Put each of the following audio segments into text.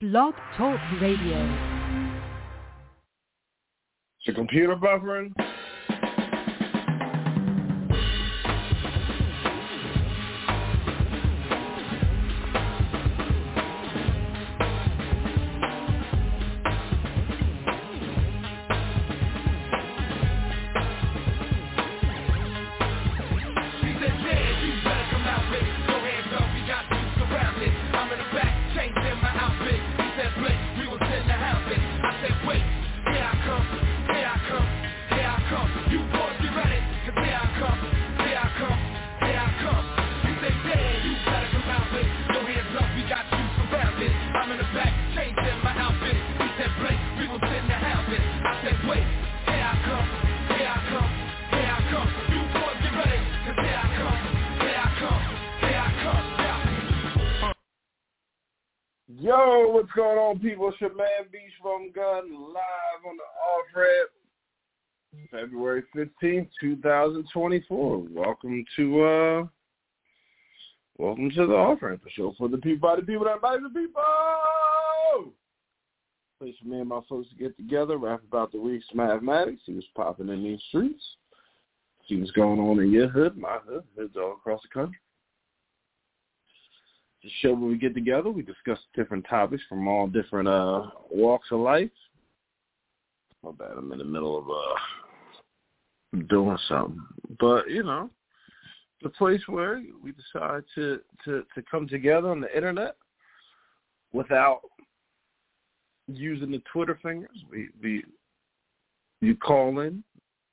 Blog Talk Radio. Is your computer buffering? Yo, what's going on, people? It's your man, Beach from Gun, live on the off-ramp, February 15th, 2024. Welcome to the off-ramp, the show for the people, by the people, that by the people. Place for me and my folks to get together, rap about the week's mathematics, see what's popping in these streets, see what's going on in your hood, my hood, hoods all across the country. The show where we get together, we discuss different topics from all different walks of life. My bad, I'm in the middle of doing something. But, you know, the place where we decide to come together on the internet without using the Twitter fingers. You call in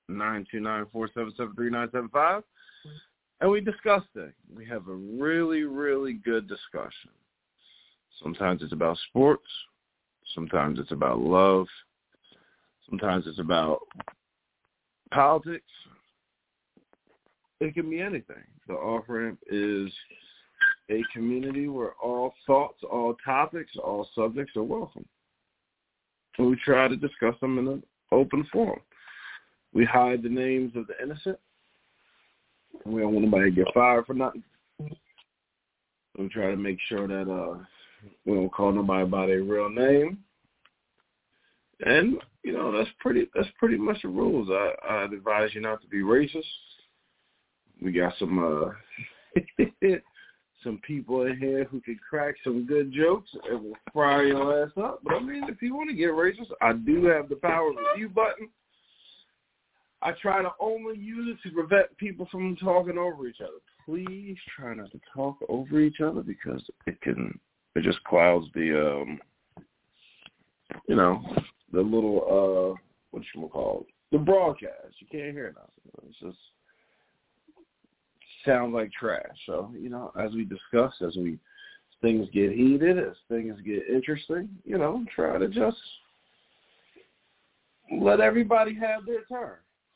929-477-3975. And we discuss things. We have a really, really good discussion. Sometimes it's about sports. Sometimes it's about love. Sometimes it's about politics. It can be anything. The off-ramp is a community where all thoughts, all topics, all subjects are welcome. And we try to discuss them in an open forum. We hide the names of the innocent. We don't want nobody to get fired for nothing. We try to make sure that we don't call nobody by their real name. And, you know, that's pretty much the rules. I'd advise you not to be racist. We got some some people in here who can crack some good jokes and will fire your ass up. But, I mean, if you want to get racist, I do have the power review button. I try to only use it to prevent people from talking over each other. Please try not to talk over each other because it just clouds the, the little, the broadcast. You can't hear nothing. It's just sounds like trash. So, you know, as we discuss, things get heated, as things get interesting, you know, try to just let everybody have their turn.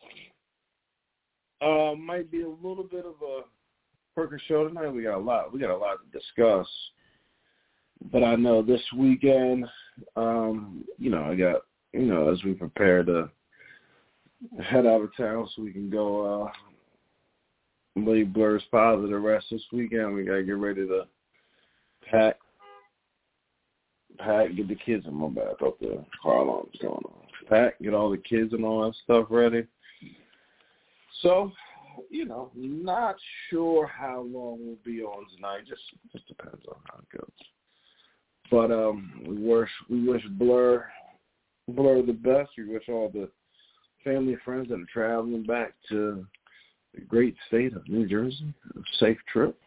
Might be a little bit of a quicker show tonight. We got a lot to discuss. But I know this weekend, I got, as we prepare to head out of town so we can go lay Blur's father to rest this weekend. We gotta get ready to pack, get the kids in my bad. I thought the car alarm was going on. Pack, get all the kids and all that stuff ready. So, not sure how long we'll be on tonight. Just depends on how it goes. But we wish Blur the best. We wish all the family and friends that are traveling back to the great state of New Jersey a safe trip.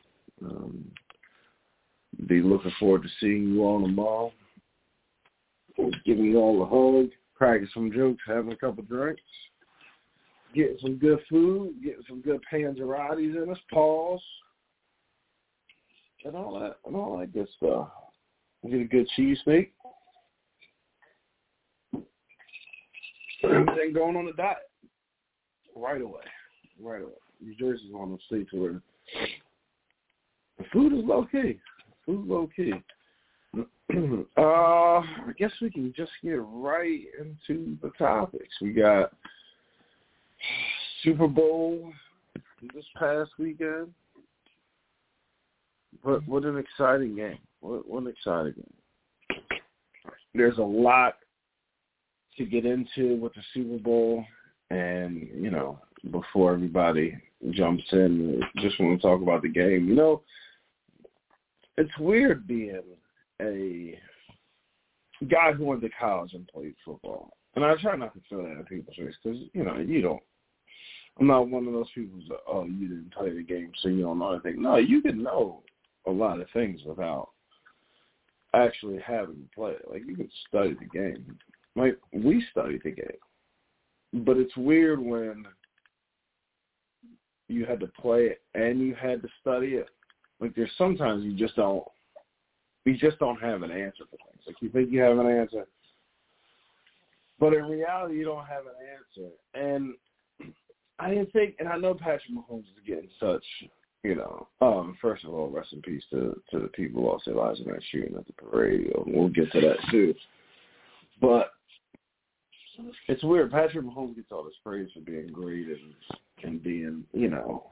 Be looking forward to seeing you all tomorrow. Giving you all a hug, cracking some jokes, having a couple drinks. Getting some good food, getting some good panzerottis in us, paws, and all that good stuff. Get a good cheesesteak. Everything going on the diet. Right away. New Jersey's one of those states where the food is low-key. I guess we can just get right into the topics. We got Super Bowl this past weekend. What an exciting game. What an exciting game. there's a lot to get into with the Super Bowl. And, you know, before everybody jumps in, just want to talk about the game. You know, it's weird being a guy who went to college and played football. And I try not to throw that in people's face because, you know, you don't. I'm not one of those people who's like, oh, you didn't play the game, so you don't know anything. No, you can know a lot of things without actually having to play it. Like, you can study the game. Like, we studied the game. But it's weird when you had to play it and you had to study it. Like, there's sometimes you just don't have an answer for things. Like, you think you have an answer, but in reality, you don't have an answer. And I didn't think, and I know Patrick Mahomes is getting such, you know, first of all, rest in peace to the people who lost their lives in that shooting at the parade. We'll get to that too. But it's weird. Patrick Mahomes gets all this praise for being great and being, you know,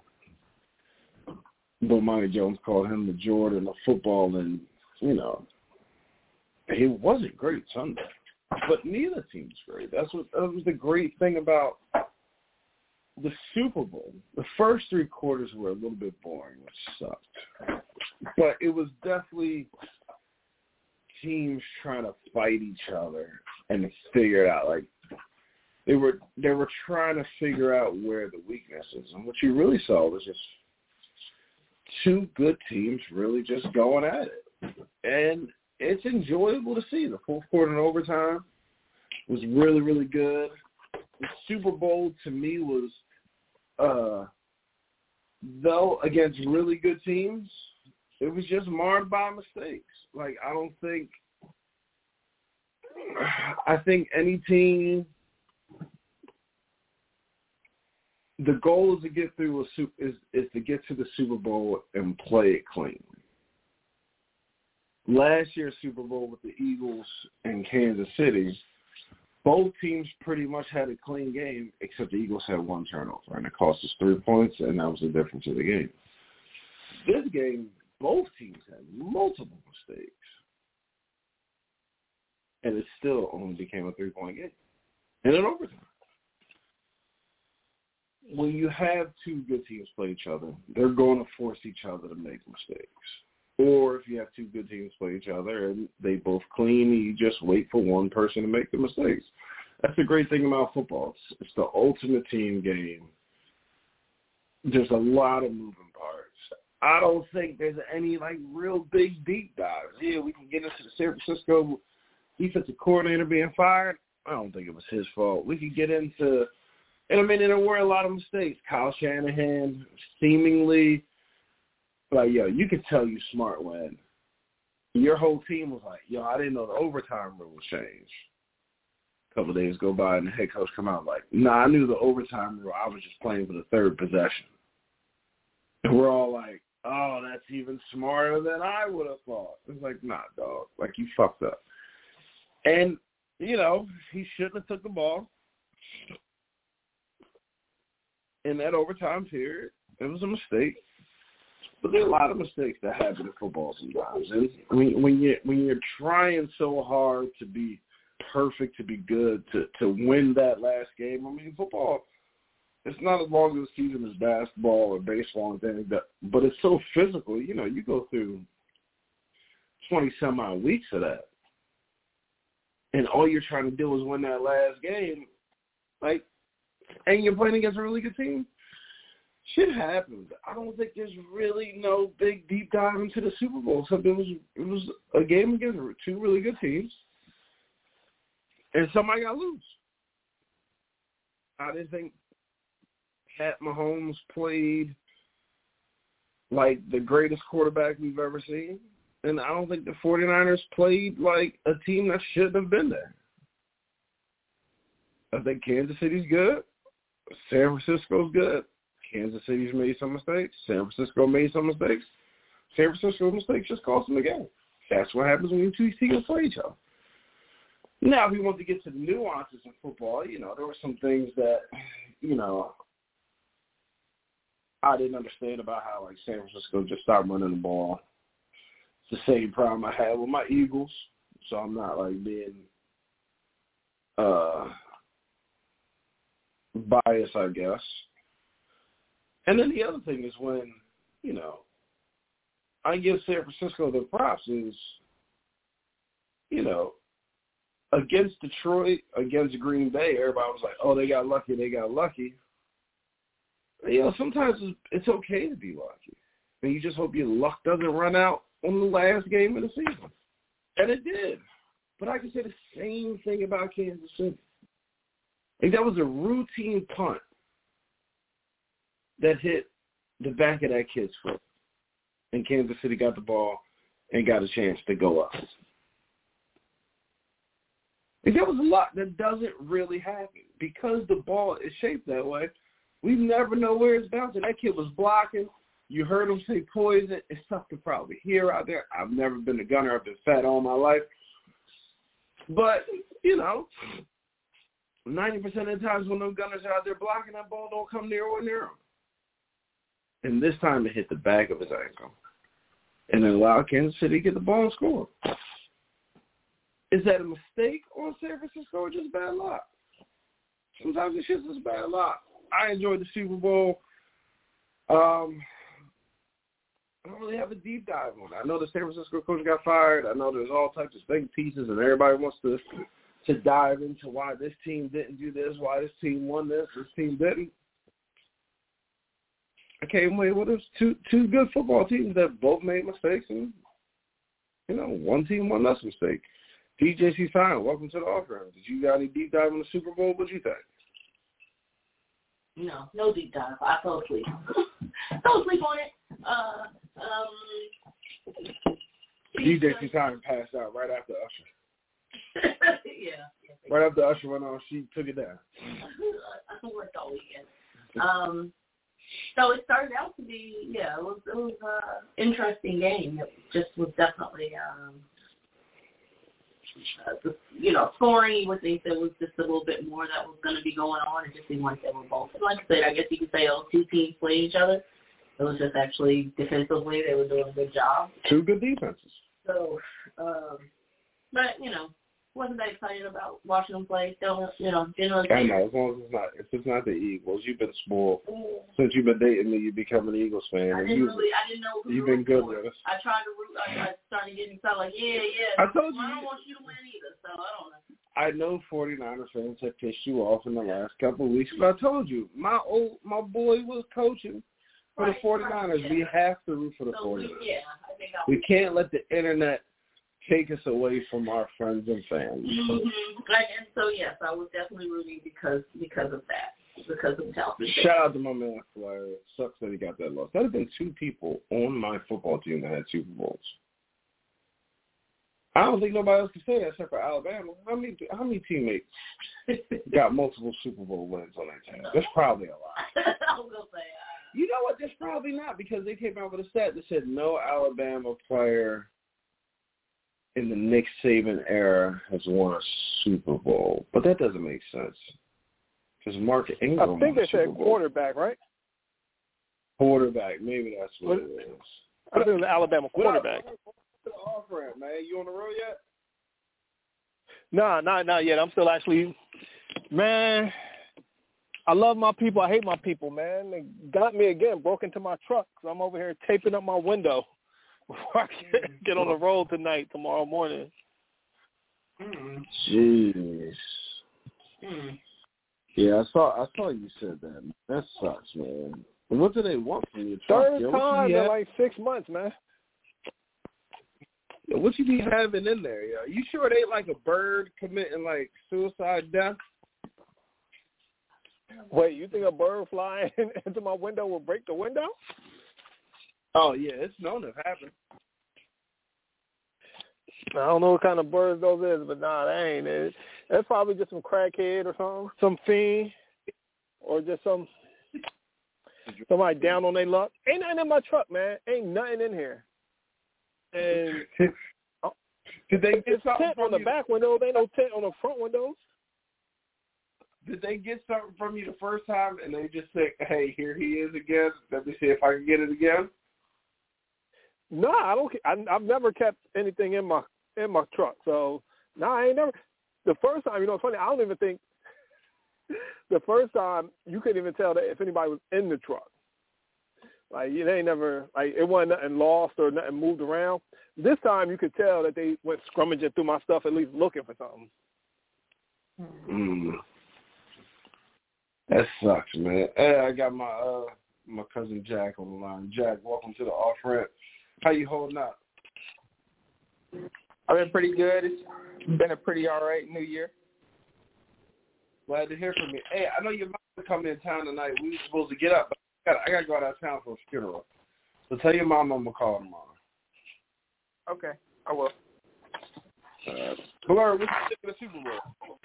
Bomani Jones called him the Jordan of football, and, you know, he wasn't great Sunday. But neither team's great. That was the great thing about the Super Bowl. The first three quarters were a little bit boring, which sucked. But it was definitely teams trying to fight each other and figure it out. Like, they were trying to figure out where the weakness is. And what you really saw was just two good teams really just going at it. And it's enjoyable to see. The fourth quarter and overtime was really, really good. The Super Bowl, to me, was, though against really good teams, it was just marred by mistakes. Like, I think any team, the goal is to get through is to get to the Super Bowl and play it clean. Last year's Super Bowl with the Eagles and Kansas City, both teams pretty much had a clean game, except the Eagles had one turnover, and it cost us 3 points, and that was the difference of the game. This game, both teams had multiple mistakes, and it still only became a 3-point game. And in overtime. When you have two good teams play each other, they're going to force each other to make mistakes. Or if you have two good teams play each other and they both clean, you just wait for one person to make the mistakes. That's the great thing about football. It's the ultimate team game. There's a lot of moving parts. I don't think there's any, like, real big deep dives. Yeah, we can get into the San Francisco defensive coordinator being fired. I don't think it was his fault. We could get into, and I mean, there were a lot of mistakes. Kyle Shanahan seemingly, like, yo, you could tell you smart when your whole team was like, yo, I didn't know the overtime rules changed. A couple of days go by and the head coach come out like, nah, I knew the overtime rule. I was just playing for the third possession. And we're all like, oh, that's even smarter than I would have thought. It's like, nah, dog. Like, you fucked up. And, you know, he shouldn't have took the ball in that overtime period. It was a mistake. But there are a lot of mistakes that happen in football sometimes. And when you're trying so hard to be perfect, to be good, to win that last game, I mean, football, it's not as long as a season as basketball or baseball and things, but it's so physical. You know, you go through 20-some-odd weeks of that. And all you're trying to do is win that last game, like, and you're playing against a really good team. Shit happens. I don't think there's really no big deep dive into the Super Bowl. Except it was a game against two really good teams, and somebody got loose. I didn't think Pat Mahomes played like the greatest quarterback we've ever seen. And I don't think the 49ers played like a team that shouldn't have been there. I think Kansas City's good. San Francisco's good. Kansas City's made some mistakes. San Francisco made some mistakes. San Francisco's mistakes just cost them the game. That's what happens when you two teams play each other. Now, if we want to get to the nuances in football, you know, there were some things that, you know, I didn't understand about how, like, San Francisco just stopped running the ball. It's the same problem I had with my Eagles. so I'm not like being biased, I guess. And then the other thing is when, you know, I give San Francisco the props is, you know, against Detroit, against Green Bay, everybody was like, oh, they got lucky. You know, sometimes it's okay to be lucky. And you just hope your luck doesn't run out on the last game of the season. And it did. But I can say the same thing about Kansas City. Like, that was a routine punt that hit the back of that kid's foot. And Kansas City got the ball and got a chance to go up. And there was a lot that doesn't really happen. Because the ball is shaped that way, we never know where it's bouncing. That kid was blocking. You heard him say poison. It's tough to probably hear out there. I've never been a gunner. I've been fat all my life. But, you know, 90% of the times when those gunners are out there blocking, that ball don't come near or near him. And this time it hit the back of his ankle. And then allowed Kansas City to get the ball and score. Is that a mistake on San Francisco or just bad luck? Sometimes it's just bad luck. I enjoyed the Super Bowl. I don't really have a deep dive on it. I know the San Francisco coach got fired. I know there's all types of think pieces, and everybody wants to dive into why this team didn't do this, why this team won this team didn't. I came away with us two good football teams that both made mistakes, and, you know, one team, one less mistake. DJC Fine, welcome to the off-round. Did you got any deep dive on the Super Bowl? What you think? No deep dive. I fell asleep. Fell asleep on it. DJC Fine passed out right after Usher. Yeah. Right after Usher went on, she took it down. I worked all weekend. So it started out to be, it was an interesting game. It just was definitely, scoring. You would think there was just a little bit more that was going to be going on. It just seemed like they were both. Like I said, I guess you could say two teams played each other. It was just actually defensively they were doing a good job. Two good defenses. So, but, wasn't that excited about watching them play. Still, generally. I know, as long as it's not the Eagles. You've been spoiled. Since you've been dating me, you become an Eagles fan. I didn't know who you've been good with us. I tried to root. I started getting excited, like, I told you. I don't want you to win either, so I don't know. I know 49er fans have pissed you off in the last couple of weeks, but I told you, my boy was coaching for the 49ers. Yeah. We have to root for the 49ers. I think we can't let the internet take us away from our friends and family. Mm-hmm. And so, yes, I was definitely rooting because of that, because of Chelsea. Shout out to my man Flair. It sucks that he got that loss. There have been two people on my football team that had Super Bowls. I don't think nobody else can say that except for Alabama. How many teammates got multiple Super Bowl wins on their team? That's probably a lot. I was going to say. You know what? That's probably not, because they came out with a stat that said no Alabama player in the Nick Saban era has won a Super Bowl. But that doesn't make sense. Because Mark Ingram I think they said quarterback, right? Quarterback. Maybe that's what it is. I think it was the Alabama quarterback. Man, you on the road yet? Nah, not yet. I'm still actually, man, I love my people. I hate my people, man. They got me again, broke into my truck. So I'm over here taping up my window before I get on the road tomorrow morning. Jeez. Yeah, I saw you said that. That sucks, man. What do they want from you? Third time in like 6 months, man. Yo, what you be having in there, yo? You sure it ain't like a bird committing like suicide death? Wait, you think a bird flying into my window will break the window? Oh yeah, it's known to happen. I don't know what kind of birds those is, but nah, that ain't it. That's probably just some crackhead or something, some fiend, or just somebody down on their luck. Ain't nothing in my truck, man. Ain't nothing in here. And did they get something tent on the back windows? Ain't no tent on the front windows. Did they get something from you the first time and they just say, hey, here he is again. Let me see if I can get it again? No, I don't. I've never kept anything in my in my truck. So, I ain't never – the first time, it's funny, I don't even think – the first time you couldn't even tell that if anybody was in the truck. Like, they ain't never – like, it wasn't nothing lost or nothing moved around. This time you could tell that they went scrummaging through my stuff, at least looking for something. That sucks, man. Hey, I got my cousin Jack on the line. Jack, welcome to the Off Ramp. How you holding up? I've been pretty good. It's been a pretty all right New Year. Glad to hear from you. Hey, I know your mom coming in town tonight. We were supposed to get up, but I got to go out of town for a funeral. So tell your mom I'm going to call tomorrow. Okay, I will. Blur, what you think of the Super Bowl?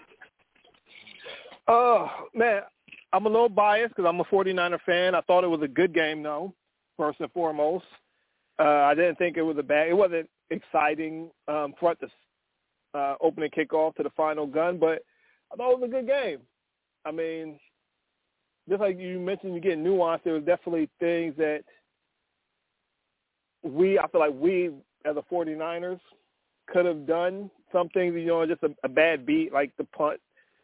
Oh, man, I'm a little biased because I'm a 49er fan. I thought it was a good game, though, first and foremost. I didn't think it was it wasn't exciting front to opening kickoff to the final gun, but I thought it was a good game. I mean, just like you mentioned, you get nuance. There was definitely things that I feel like we as the 49ers could have done some things, just a bad beat like the punt.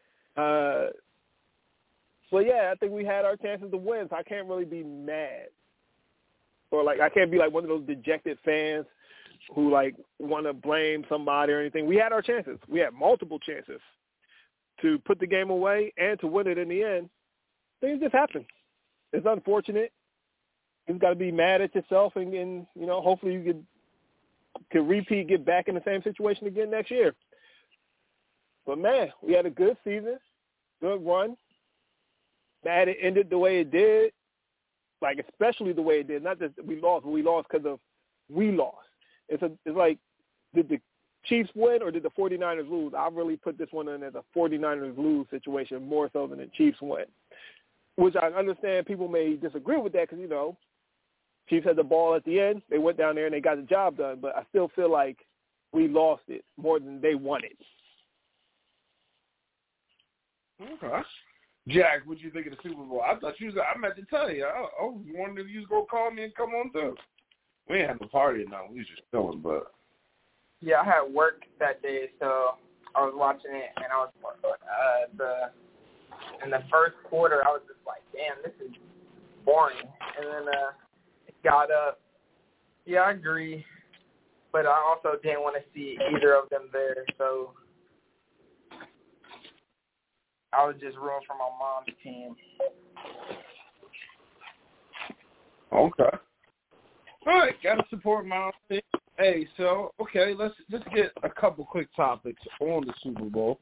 So, yeah, I think we had our chances to win, so I can't really be mad. Or, I can't be, one of those dejected fans who, want to blame somebody or anything. We had our chances. We had multiple chances to put the game away and to win it in the end. Things just happen. It's unfortunate. You've got to be mad at yourself and hopefully you can repeat, get back in the same situation again next year. But, man, we had a good season, good run. Mad it ended the way it did, especially the way it did. Not just we lost, but we lost because of we lost. It's like, did the Chiefs win or did the 49ers lose? I really put this one in as a 49ers lose situation more so than the Chiefs win, which I understand people may disagree with that because, Chiefs had the ball at the end. They went down there and they got the job done, but I still feel like we lost it more than they won it. Okay. Jack, what you think of the Super Bowl? I thought I meant to tell you. I was wondering if you was going to call me and come on through. We ain't having a party now. We was just chilling, but. Yeah, I had work that day, so I was watching it, and I was in the first quarter, I was just like, damn, this is boring. And then it got up. Yeah, I agree, but I also didn't want to see either of them there, so I was just rooting for my mom's team. Okay. All right, gotta support mom's team. Hey, so okay, let's get a couple quick topics on the Super Bowl.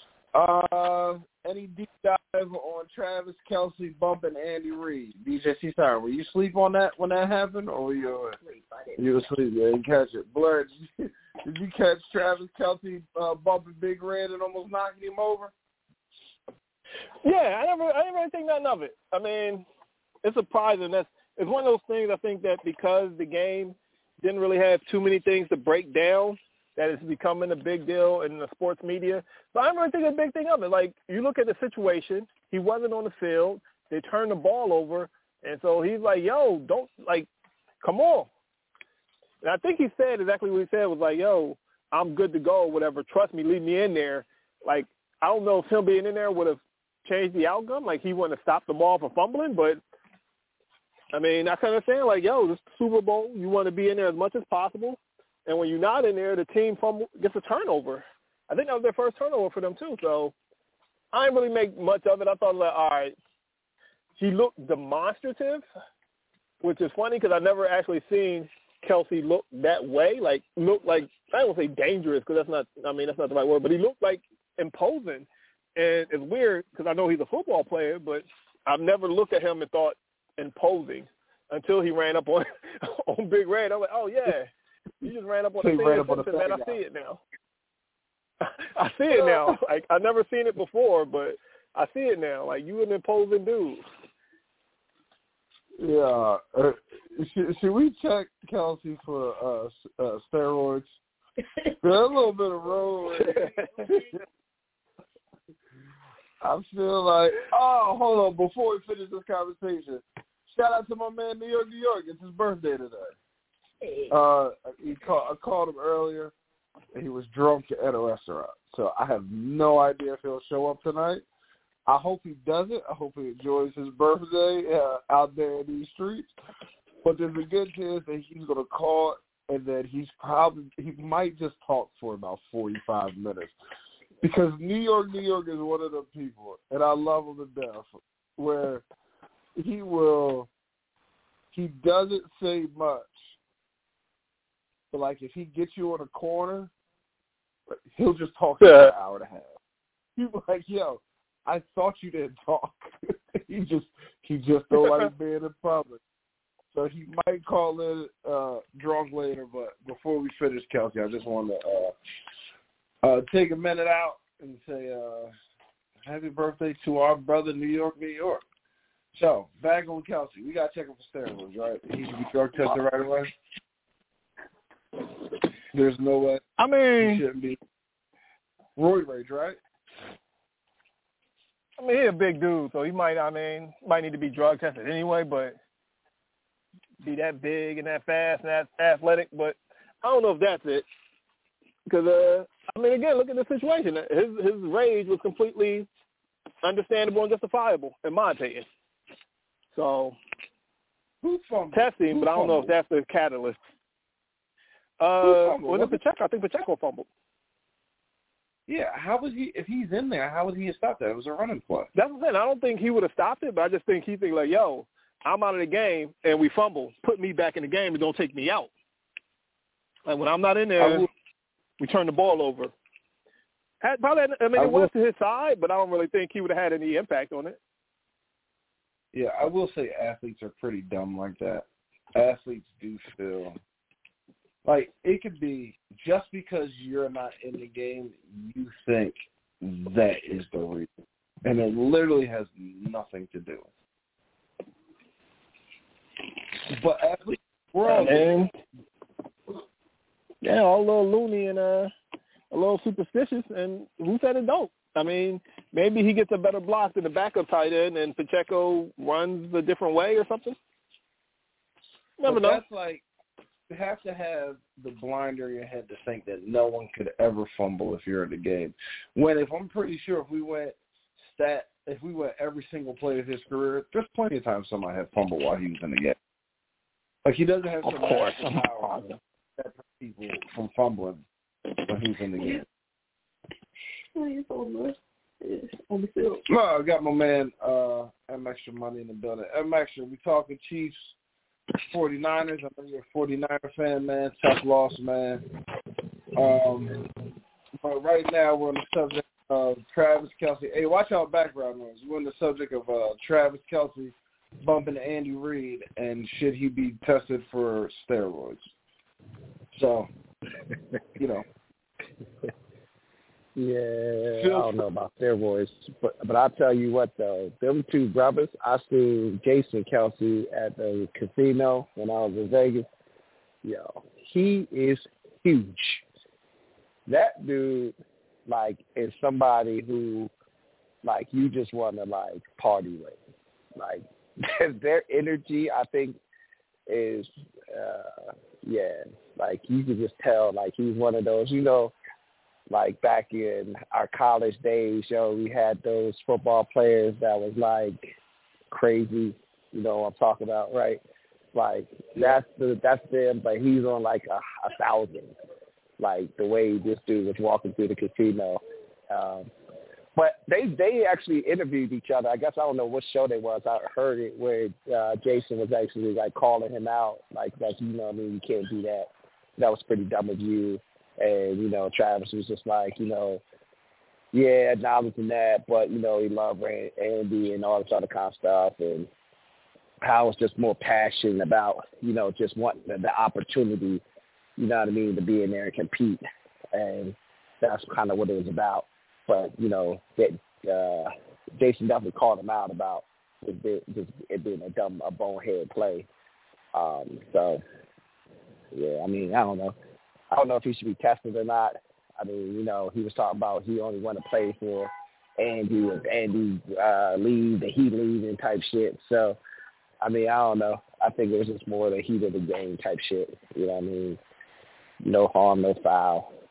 Any deep dive on Travis Kelce bumping Andy Reid? DJ C-Star, were you asleep on that when that happened, or were you asleep? Yeah, you didn't catch it. Blur, did you catch Travis Kelce bumping Big Red and almost knocking him over? Yeah, I didn't really think nothing of it. I mean, it's surprising. It's one of those things I think that because the game didn't really have too many things to break down, that it's becoming a big deal in the sports media. So I don't really think a big thing of it. You look at the situation, he wasn't on the field. They turned the ball over, and so he's like, yo, don't, come on. And I think he said exactly what he said was yo, I'm good to go, whatever. Trust me, leave me in there. I don't know if him being in there would have changed the outcome. He wouldn't have stopped the ball from fumbling, but I mean, I kind of saying yo, this Super Bowl, you want to be in there as much as possible. And when you're not in there, the team gets a turnover. I think that was their first turnover for them too. So I didn't really make much of it. I thought, all right, he looked demonstrative, which is funny because I never actually seen Kelce look that way. Look like, I don't want to say dangerous because that's not the right word, but he looked imposing. And it's weird because I know he's a football player, but I've never looked at him and thought imposing until he ran up on Big Red. I'm like, oh, yeah, you just ran up on the scene, man. I see it now. I see it now. I've never seen it before, but I see it now. You an imposing dude. Yeah. Should we check Kelce for steroids? There's a little bit of road. I'm still hold on. Before we finish this conversation, shout out to my man New York. It's his birthday today. I called him earlier. and he was drunk at a restaurant. So I have no idea if he'll show up tonight. I hope he doesn't. I hope he enjoys his birthday out there in these streets. But there's a good chance that he's going to call and that he might just talk for about 45 minutes. Because New York is one of the people, and I love him to death, where he doesn't say much. But, like, if he gets you in a corner, he'll just talk for an hour and a half. He's like, yo, I thought you didn't talk. he just don't like being in public. So he might call in drunk later, but before we finish, Kelsey, I just want to take a minute out and say happy birthday to our brother, New York. So, back on Kelsey. We got to check him for steroids, right? He should be drug tested right away. There's no way. I mean, he shouldn't be. Roid rage, right? I mean, he's a big dude, so he might need to be drug tested anyway, but be that big and that fast and that athletic, but I don't know if that's it. Because, I mean, again, look at the situation. His rage was completely understandable and justifiable, in my opinion. So, testing, but I don't know if that's the catalyst. When Pacheco, I think Pacheco fumbled. Yeah, how was he? If he's in there, how was he to stop that? It was a running play. That's what I'm saying. I don't think he would have stopped it, but I just think he think like, yo, I'm out of the game and we fumble. Put me back in the game and don't take me out. Like when I'm not in there, we turn the ball over. It was to his side, but I don't really think he would have had any impact on it. Yeah, I will say athletes are pretty dumb like that. Athletes do feel like it could be just because you're not in the game, you think that is the reason. And it literally has nothing to do. But athletes, we're all all a little loony and a little superstitious, and who said it don't? I mean, maybe he gets a better block than the backup tight end and Pacheco runs a different way or something. Never know. That's like, you have to have the blinder in your head to think that no one could ever fumble if you're in the game. If I'm pretty sure if we went every single play of his career, there's plenty of times somebody had fumbled while he was in the game. Like he doesn't have some power to prevent people from fumbling when he's in the game. On the field. I got my man M Extra Money in the building. M Extra, we talking Chiefs, 49ers. I know you're a 49er fan, man. Tough loss, man. But right now we're on the subject of Travis Kelce. Hey, watch out background noise. We're on the subject of Travis Kelce bumping Andy Reid and should he be tested for steroids. So, you know. Yeah, I don't know about steroids, but I'll tell you what though, them two brothers, I seen Jason Kelce at the casino when I was in Vegas. Yo, he is huge. That dude, like, is somebody who, like, you just want to like party with. Like, their energy, I think, is, like you can just tell, like he's one of those, you know. Like back in our college days, we had those football players that was like crazy, you know what I'm talking about, right? Like that's them, but he's on like 1,000. Like the way this dude was walking through the casino. But they actually interviewed each other. I guess I don't know what show they was. I heard it where Jason was actually like calling him out, like you know what I mean, you can't do that. That was pretty dumb of you. And, you know, Travis was just like, you know, yeah, acknowledging that, but, you know, he loved Andy and all this other kind of stuff. And I was just more passionate about, you know, just wanting the opportunity, you know what I mean, to be in there and compete. And that's kind of what it was about. But, you know, Jason definitely called him out about it being a bonehead play. So, yeah, I mean, I don't know. I don't know if he should be tested or not. I mean, you know, he was talking about he only wanted to play for Andy. If Andy leave, then he leave and type shit. So, I mean, I don't know. I think it was just more the heat of the game type shit. You know what I mean? No harm, no foul.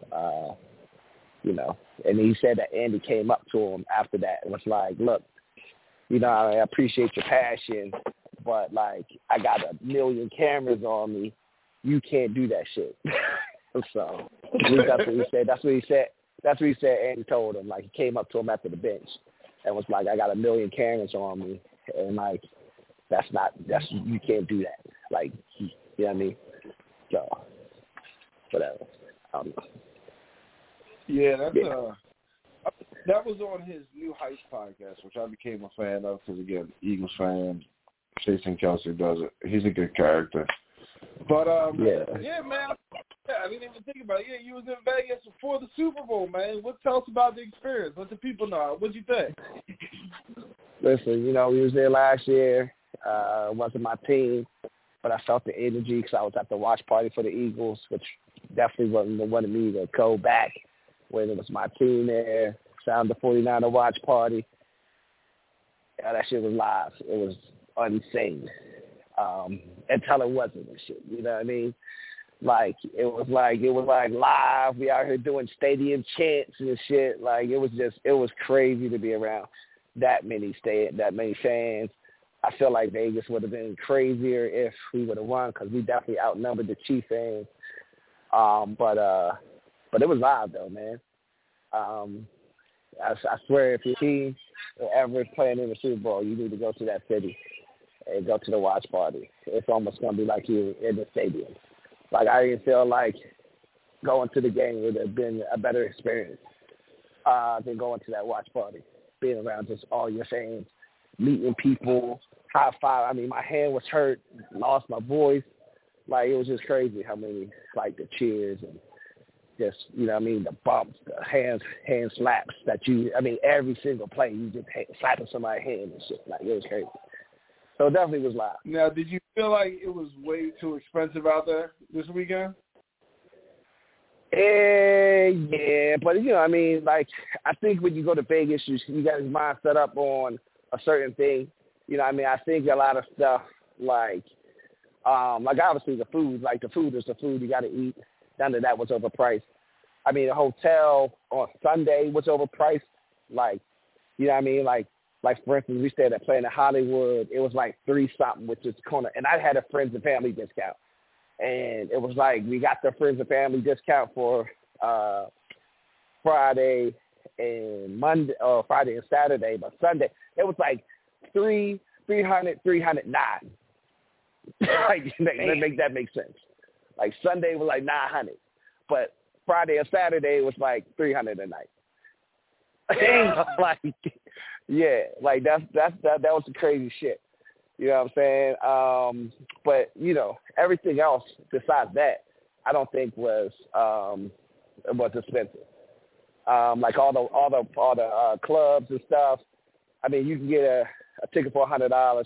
You know, and he said that Andy came up to him after that and was like, look, you know, I appreciate your passion, but, like, I got 1 million cameras on me. You can't do that shit. So that's what he said. That's what he said Andy told him. Like, he came up to him after the bench and was like, I got 1 million cameras on me. And, like, you can't do that. Like, you know what I mean? So, whatever. I don't know. Yeah, that was on his New Heights podcast, which I became a fan of because, again, Eagles fan, Jason Kelce does it. He's a good character. But, yeah, man, I didn't even think about it. Yeah, you was in Vegas before the Super Bowl, man. Tell us about the experience. Let the people know. What'd you think? Listen, you know, we was there last year. It wasn't my team, but I felt the energy because I was at the watch party for the Eagles, which definitely wanted me to go back when it was my team there. Sound the 49er watch party. Yeah, that shit was live. It was insane. Until it wasn't and shit. You know what I mean? Like it was like live. We out here doing stadium chants and shit. Like it was crazy to be around that many fans. I feel like Vegas would have been crazier if we would have won because we definitely outnumbered the Chiefs fans. But it was live though, man. I swear, if your team ever is playing in the Super Bowl, you need to go to that city and go to the watch party. It's almost gonna be like you in the stadium. Like I didn't feel like going to the game would have been a better experience than going to that watch party. Being around just all your fans, meeting people, high five. I mean, my hand was hurt, lost my voice. Like it was just crazy how many like the cheers and just, you know what I mean, the bumps, the hand slaps that every single play you just slapping somebody's hand and shit. Like, it was crazy. So it definitely was live. Now, did you feel like it was way too expensive out there this weekend? Yeah, but, you know what I mean, like, I think when you go to Vegas, you got your mind set up on a certain thing. You know what I mean? I think a lot of stuff, like obviously the food is the food you got to eat. None of that was overpriced. I mean, the hotel on Sunday was overpriced. Like, you know what I mean? Like for instance, we stayed at Planet Hollywood. It was like $3-something, which is and I had a friends and family discount. And it was like we got the friends and family discount for Friday and Saturday, but Sunday it was like $309. Like, make that make sense. Like Sunday was like $900, but Friday and Saturday was like $300 a night. Like, yeah, like that was the crazy shit. You know what I'm saying? But you know, everything else besides that, I don't think was expensive. Like all the clubs and stuff. I mean, you can get a ticket for $100.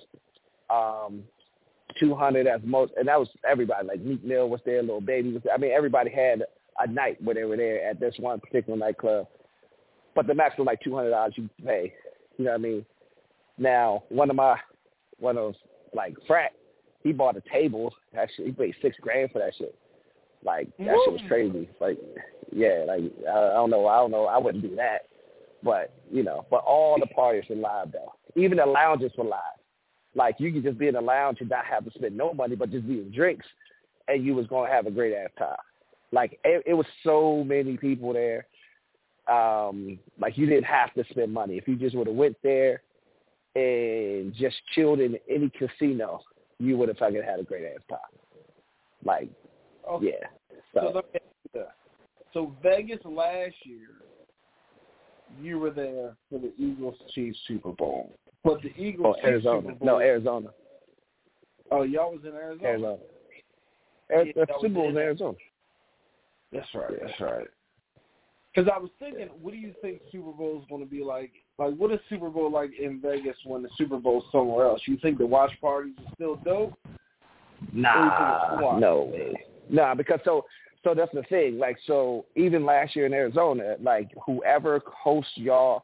$200 as most, and that was everybody. Like Meek Mill was there, Lil Baby was there. I mean, everybody had a night where they were there at this one particular nightclub. But the max was like $200 you pay. You know what I mean? Now, one of those like frat, he bought a table. That shit, he paid $6,000 for that shit. Like that shit was crazy. Like, yeah, like I don't know. I wouldn't do that. But you know, but all the parties were live though. Even the lounges were live. Like, you could just be in the lounge and not have to spend no money, but just be in drinks, and you was going to have a great-ass time. Like, it was so many people there. Like, you didn't have to spend money. If you just would have went there and just chilled in any casino, you would have fucking had a great-ass time. Like, okay. Yeah. So Vegas last year, you were there for the Eagles-Chiefs Super Bowl. But the Eagles. Arizona. No, Arizona. Oh, y'all was in Arizona? The Super Bowl was in Arizona. That's right. Because I was thinking, what do you think Super Bowl is going to be like? Like, what is Super Bowl like in Vegas when the Super Bowl is somewhere else? You think the watch parties are still dope? Nah, no way. Nah, because so that's the thing. Like, so even last year in Arizona, like, whoever hosts y'all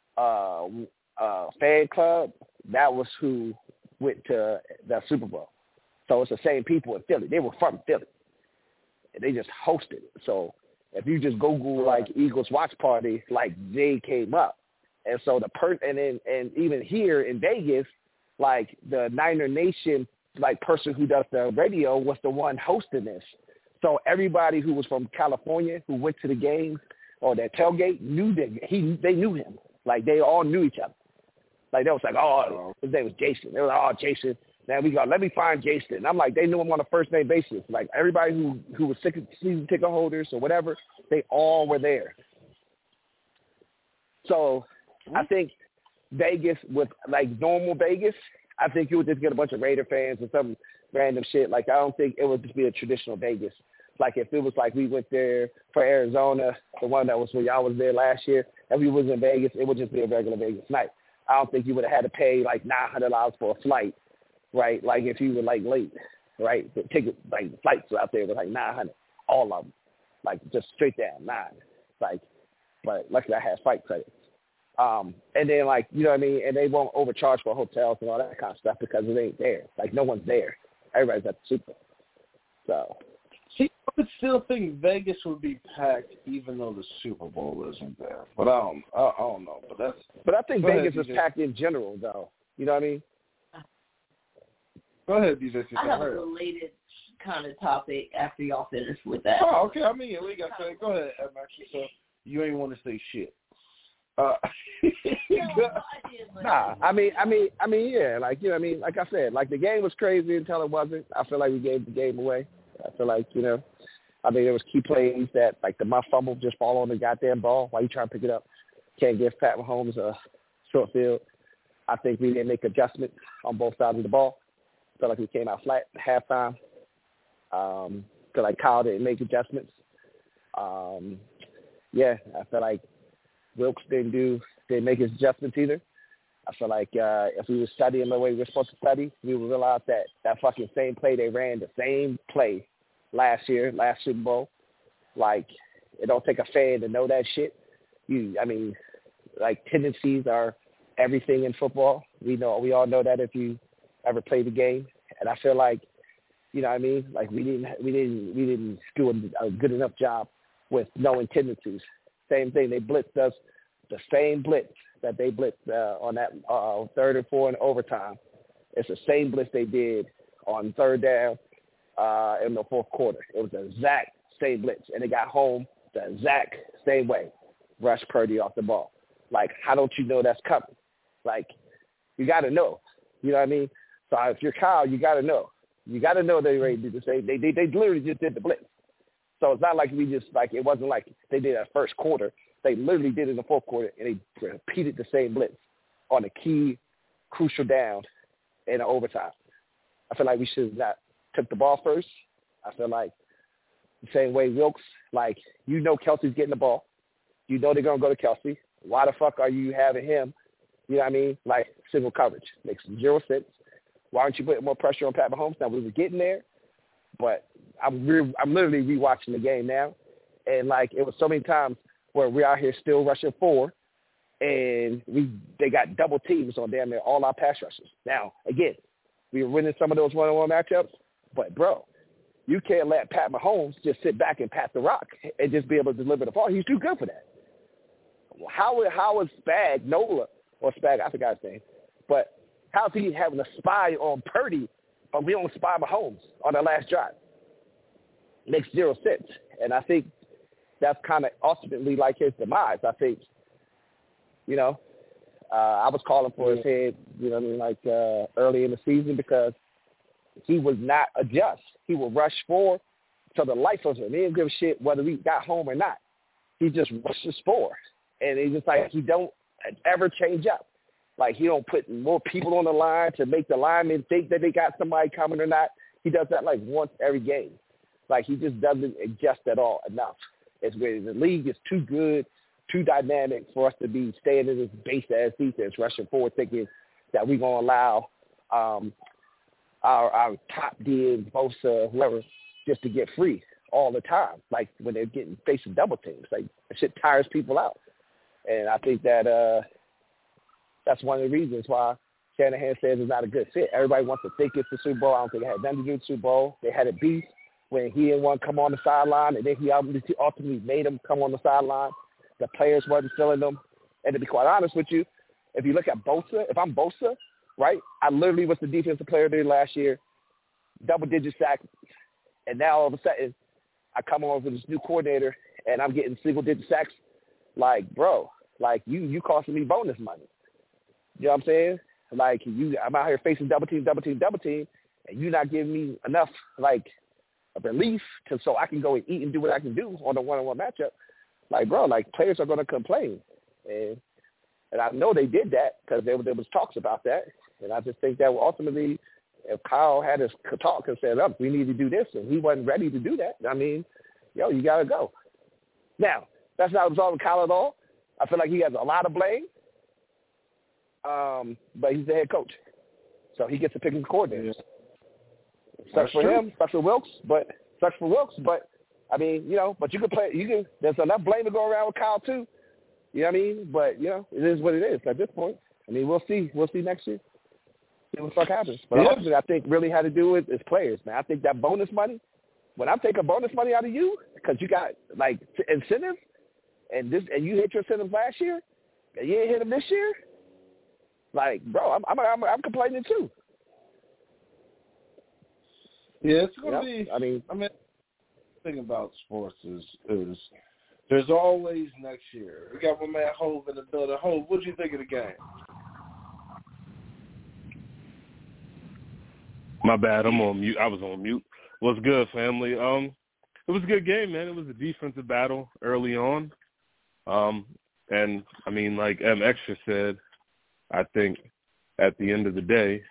fan club, that was who went to the Super Bowl. So it's the same people in Philly. They were from Philly. They just hosted it. So If you just Google like Eagles watch party, like they came up, and so and even here in Vegas, like the Niner Nation like person who does the radio was the one hosting this. So everybody who was from California who went to the games or that tailgate knew that they knew him. Like they all knew each other. Like they was like, oh, his name was Jason. They were like, oh, Jason. Now let me find Jason. And I'm like, they knew him on a first name basis. Like everybody who was season ticket holders or whatever, they all were there. So I think Vegas with like normal Vegas, I think you would just get a bunch of Raider fans and some random shit. Like I don't think it would just be a traditional Vegas. Like if it was like we went there for Arizona, the one that was when y'all was there last year, and we was in Vegas, it would just be a regular Vegas night. I don't think you would have had to pay like $900 for a flight, right? Like if you were like late, right? The ticket, like the flights out there were like $900, all of them, like just straight down $9. Like, but luckily I had flight credits. And then like, you know what I mean? And they won't overcharge for hotels and all that kind of stuff because it ain't there. Like no one's there. Everybody's at the Super Bowl. So. See, I would still think Vegas would be packed even though the Super Bowl isn't there. But I don't know. But I think Vegas is packed in general, though. You know what I mean? Go ahead, DJ. I have a related kind of topic after y'all finish with that. Oh, okay. I mean, we got to say, go ahead, Max. So you ain't want to say shit. Nah, I mean, yeah. Like you know what I mean? Like I said, like the game was crazy until it wasn't. I feel like we gave the game away. I feel like, you know, I mean, there was key plays that, like, the muff fumble just fall on the goddamn ball while you trying to pick it up. Can't give Pat Mahomes a short field. I think we didn't make adjustments on both sides of the ball. I feel like we came out flat at halftime. Feel like Kyle didn't make adjustments. Yeah, I feel like Wilkes didn't make his adjustments either. I feel like if we were studying the way we were supposed to study, we would realize that fucking same play they ran, the same play last Super Bowl. Like, it don't take a fan to know that shit. Like, tendencies are everything in football. We all know that if you ever play the game. And I feel like, you know what I mean? Like, we didn't do a good enough job with knowing tendencies. Same thing, they blitzed us, the same blitz that they blitzed on that 3rd and 4 in overtime. It's the same blitz they did on 3rd down in the 4th quarter. It was the exact same blitz, and they got home the exact same way. Rush Purdy off the ball. Like, how don't you know that's coming? Like, you got to know. You know what I mean? So if you're Kyle, you got to know. You got to know they already did the same. They literally just did the blitz. So it's not like we just, like, it wasn't like they did that first quarter. They literally did it in the 4th quarter, and they repeated the same blitz on a key, crucial down in an overtime. I feel like we should have not took the ball first. I feel like the same way Wilkes, like, you know Kelsey's getting the ball. You know they're going to go to Kelsey. Why the fuck are you having him, you know what I mean, like, single coverage? Makes zero sense. Why aren't you putting more pressure on Pat Mahomes? Now, we were getting there, but I'm literally rewatching the game now, and, like, it was so many times where we're out here still rushing 4, and they got double teams on damn near all our pass rushers. Now, again, we were winning some of those one-on-one matchups, but, bro, you can't let Pat Mahomes just sit back and pat the rock and just be able to deliver the ball. He's too good for that. How is Spagnuolo, or Spag, I forgot his name, but how's he having a spy on Purdy, but we don't spy Mahomes on the last drive? Makes zero sense. And I think that's kind of ultimately like his demise. I think, you know, I was calling for his head, you know what I mean, like early in the season because he would not adjust. He would rush 4 to the life of him. He didn't give a shit whether we got home or not. He just rushes 4. And it's just like he don't ever change up. Like he don't put more people on the line to make the linemen think that they got somebody coming or not. He does that like once every game. Like he just doesn't adjust at all enough. It's where the league is too good, too dynamic for us to be staying in this base-ass defense, rushing forward, thinking that we're going to allow our top D, Bosa, whoever, just to get free all the time. Like when they're facing double teams, like that shit tires people out. And I think that that's one of the reasons why Shanahan says it's not a good fit. Everybody wants to think it's the Super Bowl. I don't think it had nothing to do with the Super Bowl. They had a beef when he didn't want to come on the sideline, and then he ultimately made him come on the sideline. The players wasn't feeling them. And to be quite honest with you, if you look at Bosa, if I'm Bosa, right, I literally was the defensive player there last year, double-digit sacks, and now all of a sudden I come on with this new coordinator and I'm getting single-digit sacks. Like, bro, like you costing me bonus money. You know what I'm saying? Like I'm out here facing double team, and you're not giving me enough like a relief so I can go and eat and do what I can do on the one-on-one matchup. Like, bro, like players are going to complain, and I know they did that because there was talks about that, and I just think that ultimately, if Kyle had his talk and said, "Look, we need to do this," and he wasn't ready to do that, I mean, you got to go. Now, that's not absolving Kyle at all. I feel like he has a lot of blame, but he's the head coach, so he gets to pick his coordinators. Sucks for him, sucks for Wilks, but I mean, but you can play. There's enough blame to go around with Kyle too. You know what I mean? But it is what it is at this point. I mean, we'll see. We'll see next year. See what the fuck happens. But ultimately, I think really had to do with is players, man. I think that bonus money. When I'm taking bonus money out of you because you got like incentives, and you hit your incentives last year, and you ain't hit them this year. Like, bro, I'm complaining too. Yeah, it's gonna be. I mean, the thing about sports is there's always next year. We got my man Hove in the building. Hove, what did you think of the game? My bad, I'm on mute. I was on mute. What's good, family? It was a good game, man. It was a defensive battle early on. And I mean, like M. Extra said, I think at the end of the day,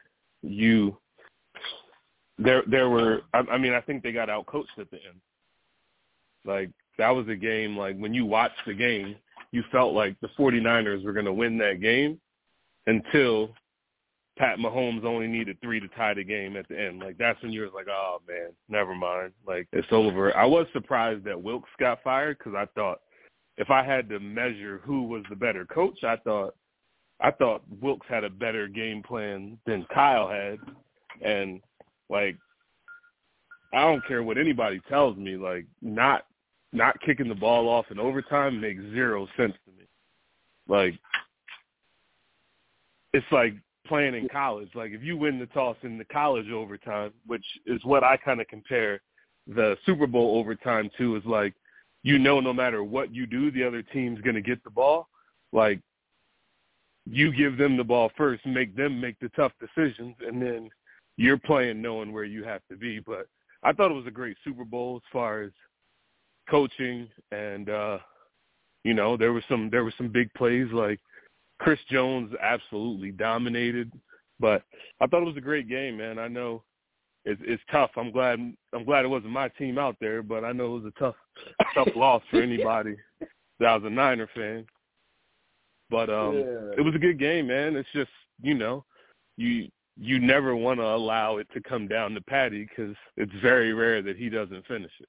I think they got out-coached at the end. Like, that was a game, like, when you watched the game, you felt like the 49ers were going to win that game until Pat Mahomes only needed 3 to tie the game at the end. Like, that's when you were like, oh, man, never mind. Like, it's over. I was surprised that Wilks got fired because I thought if I had to measure who was the better coach, I thought Wilks had a better game plan than Kyle had. And, like, I don't care what anybody tells me, like, not kicking the ball off in overtime makes zero sense to me. Like, it's like playing in college. Like, if you win the toss in the college overtime, which is what I kind of compare the Super Bowl overtime to, is like, no matter what you do, the other team's going to get the ball. Like, you give them the ball first, make them make the tough decisions, and then you're playing knowing where you have to be. But I thought it was a great Super Bowl as far as coaching, and there were some big plays. Like Chris Jones absolutely dominated, but I thought it was a great game, man. I know it's tough. I'm glad it wasn't my team out there, but I know it was a tough loss for anybody that was a Niner fan. But It was a good game, man. It's just you never want to allow it to come down to Patty because it's very rare that he doesn't finish it.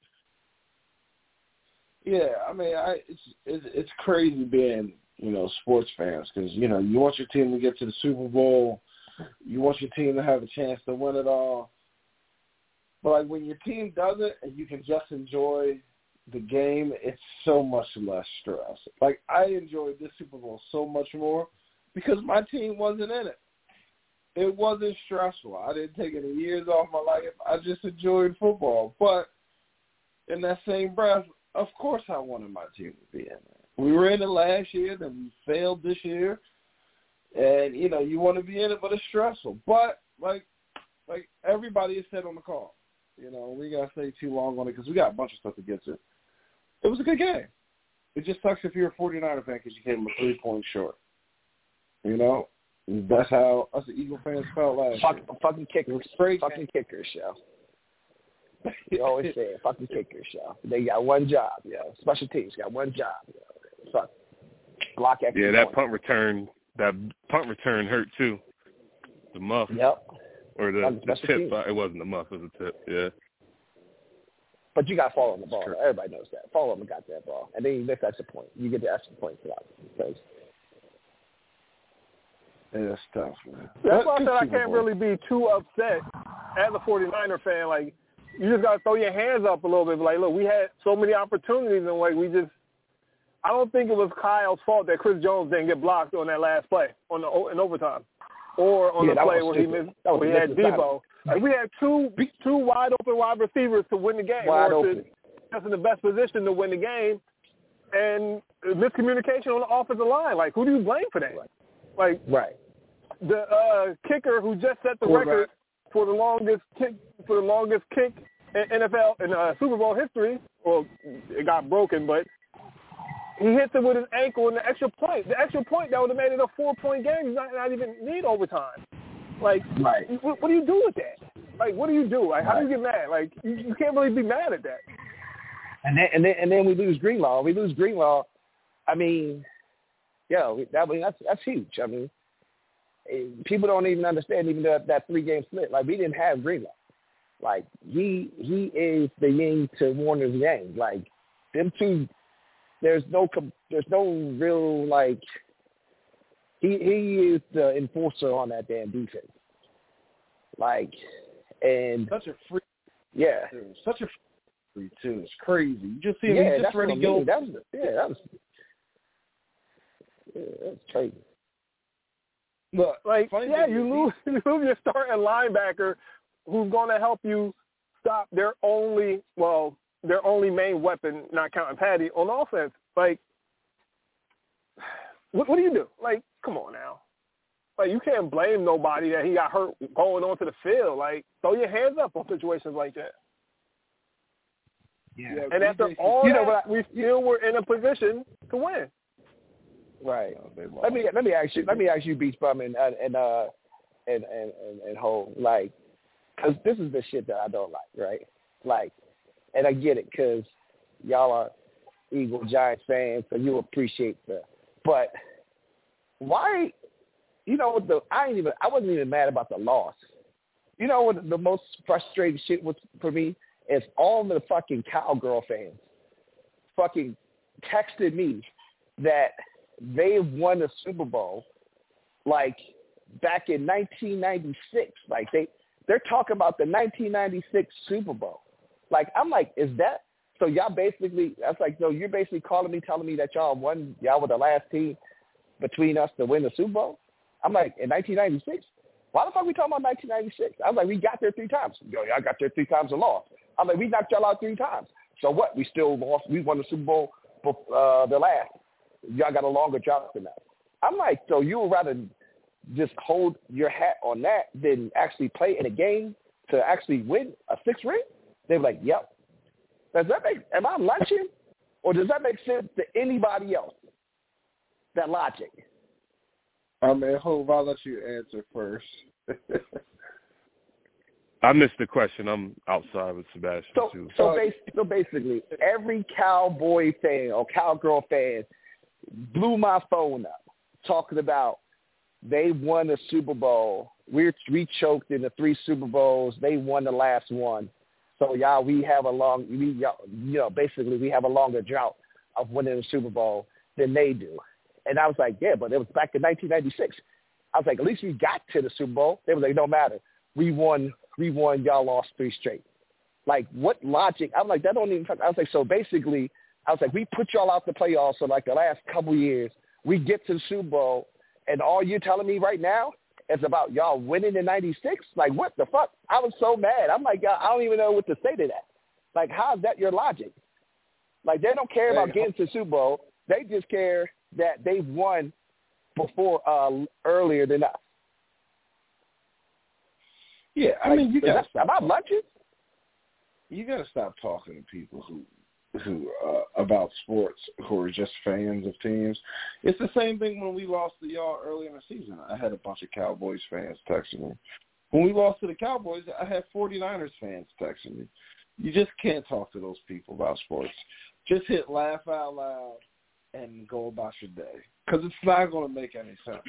Yeah, I mean, it's crazy being, sports fans because, you want your team to get to the Super Bowl. You want your team to have a chance to win it all. But, like, when your team doesn't and you can just enjoy the game, it's so much less stress. Like, I enjoyed this Super Bowl so much more because my team wasn't in it. It wasn't stressful. I didn't take any years off my life. I just enjoyed football. But in that same breath, of course I wanted my team to be in it. We were in it last year, then we failed this year. And, you want to be in it, but it's stressful. But, like everybody has said on the call, we got to stay too long on it because we got a bunch of stuff to get to. It was a good game. It just sucks if you're a 49er fan because you came a 3 points short. That's how us Eagle fans felt last year. Fucking kickers. Fucking kickers, yo. You always say it. Fucking kickers, yo. They got one job, yo. Special teams got one job, yo. Fuck. Block extra. Yeah, that punt return hurt too. The muff. Yep. Or the tip. It wasn't the muff. It was a tip. Yeah. But you got to follow the ball. Sure. Everybody knows that. Follow them and got that ball. And then you miss extra point. You get the extra point for that. Because it's tough, man. That's why I said I can't really be too upset as a 49er fan. Like, you just got to throw your hands up a little bit. Like, look, we had so many opportunities, and like I don't think it was Kyle's fault that Chris Jones didn't get blocked on that last play in overtime, or on the play where he missed, where he had Debo. Like, we had two wide open wide receivers to win the game, just in the best position to win the game, and miscommunication on the offensive line. Like, who do you blame for that? Like, the kicker who just set the record for the longest kick in NFL in Super Bowl history. Well, it got broken, but he hits it with his ankle in the extra point. The extra point that would have made it a 4-point game. He's not even need overtime. Like, what do you do with that? Like, what do you do? Like, how do you get mad? Like, you can't really be mad at that. And then we lose Greenlaw. I mean, that's huge. I mean, people don't even understand even that 3-game split. Like, we didn't have Greenlaw. Like, he is the yin to Warner's yang. Like, them two, there's no real, like, he is the enforcer on that damn defense. Like, and such a free. Yeah. Such a free, too. It's crazy. You just see him, he's just ready to go. That's crazy. Look, like, you lose your starting linebacker who's going to help you stop their only main weapon, not counting Patty, on offense. Like, what do you do? Like, come on now. Like, you can't blame nobody that he got hurt going onto the field. Like, throw your hands up on situations like that. Yeah. And after all that, we still were in a position to win. Right. Let me ask you, Beach Bum and Ho, like, because this is the shit that I don't like, right? Like, and I get it because y'all are Eagle Giants fans, so you appreciate but why? You know what? I wasn't even mad about the loss. You know what the most frustrating shit was for me is all the fucking Cowgirl fans fucking texted me that they won the Super Bowl like back in 1996. Like they're talking about the 1996 Super Bowl. Like, I'm like, is that so? Y'all basically, that's like, no, you're basically telling me that y'all were the last team between us to win the Super Bowl. I'm like, in 1996? Why the fuck are we talking about 1996? I was like, we got there 3 times. Yo, y'all got there 3 times and lost. I'm like, we knocked y'all out 3 times. So what? We still lost. We won the Super Bowl the last. Y'all got a longer drought than that. I'm like, so you would rather just hold your hat on that than actually play in a game to actually win a 6th ring? They were like, yep. Am I lunching? Or does that make sense to anybody else? That logic. I mean, Hov, I'll let you answer first. I missed the question. I'm outside with Sebastian, too. So basically, every Cowboy fan or Cowgirl fan blew my phone up talking about they won the Super Bowl. We choked in the 3 Super Bowls. They won the last one. So, y'all, we have basically we have a longer drought of winning the Super Bowl than they do. And I was like, yeah, but it was back in 1996. I was like, at least we got to the Super Bowl. They were like, no matter. We won, y'all lost 3 straight. Like, what logic? I'm like, that don't even – I was like, so basically, I was like, we put y'all out the playoffs for like the last couple years. We get to the Super Bowl, and all you're telling me right now is about y'all winning in 96? Like, what the fuck? I was so mad. I'm like, I don't even know what to say to that. Like, how is that your logic? Like, they don't care about getting to the Super Bowl. They just care that they've won before earlier than us. Yeah, I mean, you got to stop. Am I lunching? You got to stop talking to people who about sports who are just fans of teams. It's the same thing when we lost to y'all early in the season. I had a bunch of Cowboys fans texting me. When we lost to the Cowboys, I had 49ers fans texting me. You just can't talk to those people about sports. Just hit laugh out loud and go about your day, because it's not going to make any sense.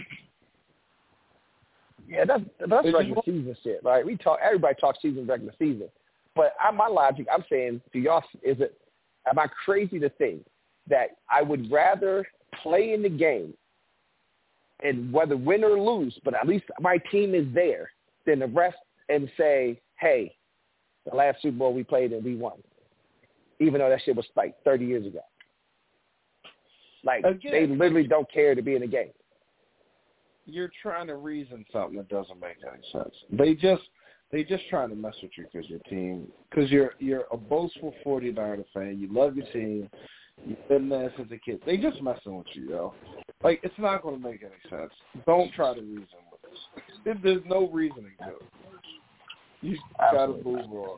Yeah, that's regular season shit, right? Everybody talks season, regular season, but my logic, I'm saying to y'all, am I crazy to think that I would rather play in the game and whether win or lose, but at least my team is there, than the rest and say, hey, The last Super Bowl we played in, we won. Even though that shit was like 30 years ago. Like, Again, they literally don't care to be in the game. You're trying to reason something that doesn't make any sense. They just trying to mess with you because you're a boastful 49er fan. You love your team. You've been there since a kid. They just messing with you, yo. Like, it's not going to make any sense. Don't try to reason with us. There's no reasoning to it. You got to move on.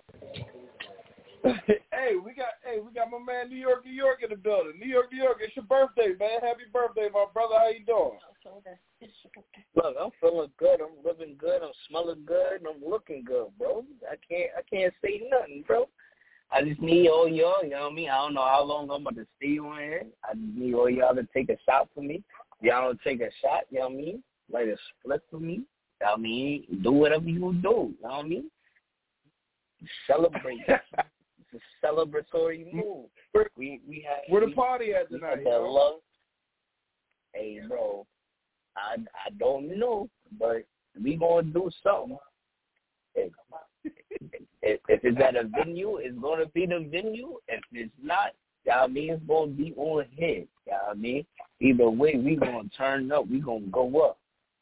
Hey, we got my man New York in the building. New York, it's your birthday, man. Happy birthday, my brother. How you doing? Look, I'm feeling good. I'm living good. I'm smelling good. And I'm looking good, bro. I can't say nothing, bro. I just need all y'all, you know what I mean? I don't know how long I'm about to stay on here. I just need all y'all to take a shot for me. Y'all don't take a shot, you know what I mean? Light a split for me. You know what I mean? Do whatever you do, you know what I mean? Celebrate. It's a celebratory move. We had where the party at tonight? That love. Hey, bro, I don't know, but we gonna do something. If it's at a venue, it's gonna be the venue. If it's not, you know what I mean, it's gonna be on here. You know what I mean? Either way, we gonna turn up. We gonna go up.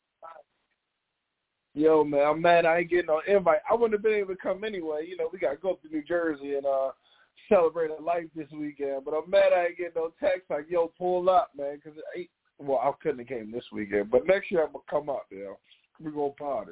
Yo, man, I'm mad I ain't getting no invite. I wouldn't have been able to come anyway. You know, we got to go up to New Jersey and celebrate a life this weekend. But I'm mad I ain't getting no text like, yo, pull up, man. Because, I couldn't have came this weekend. But next year I'm going to come up, yo. We're going to party.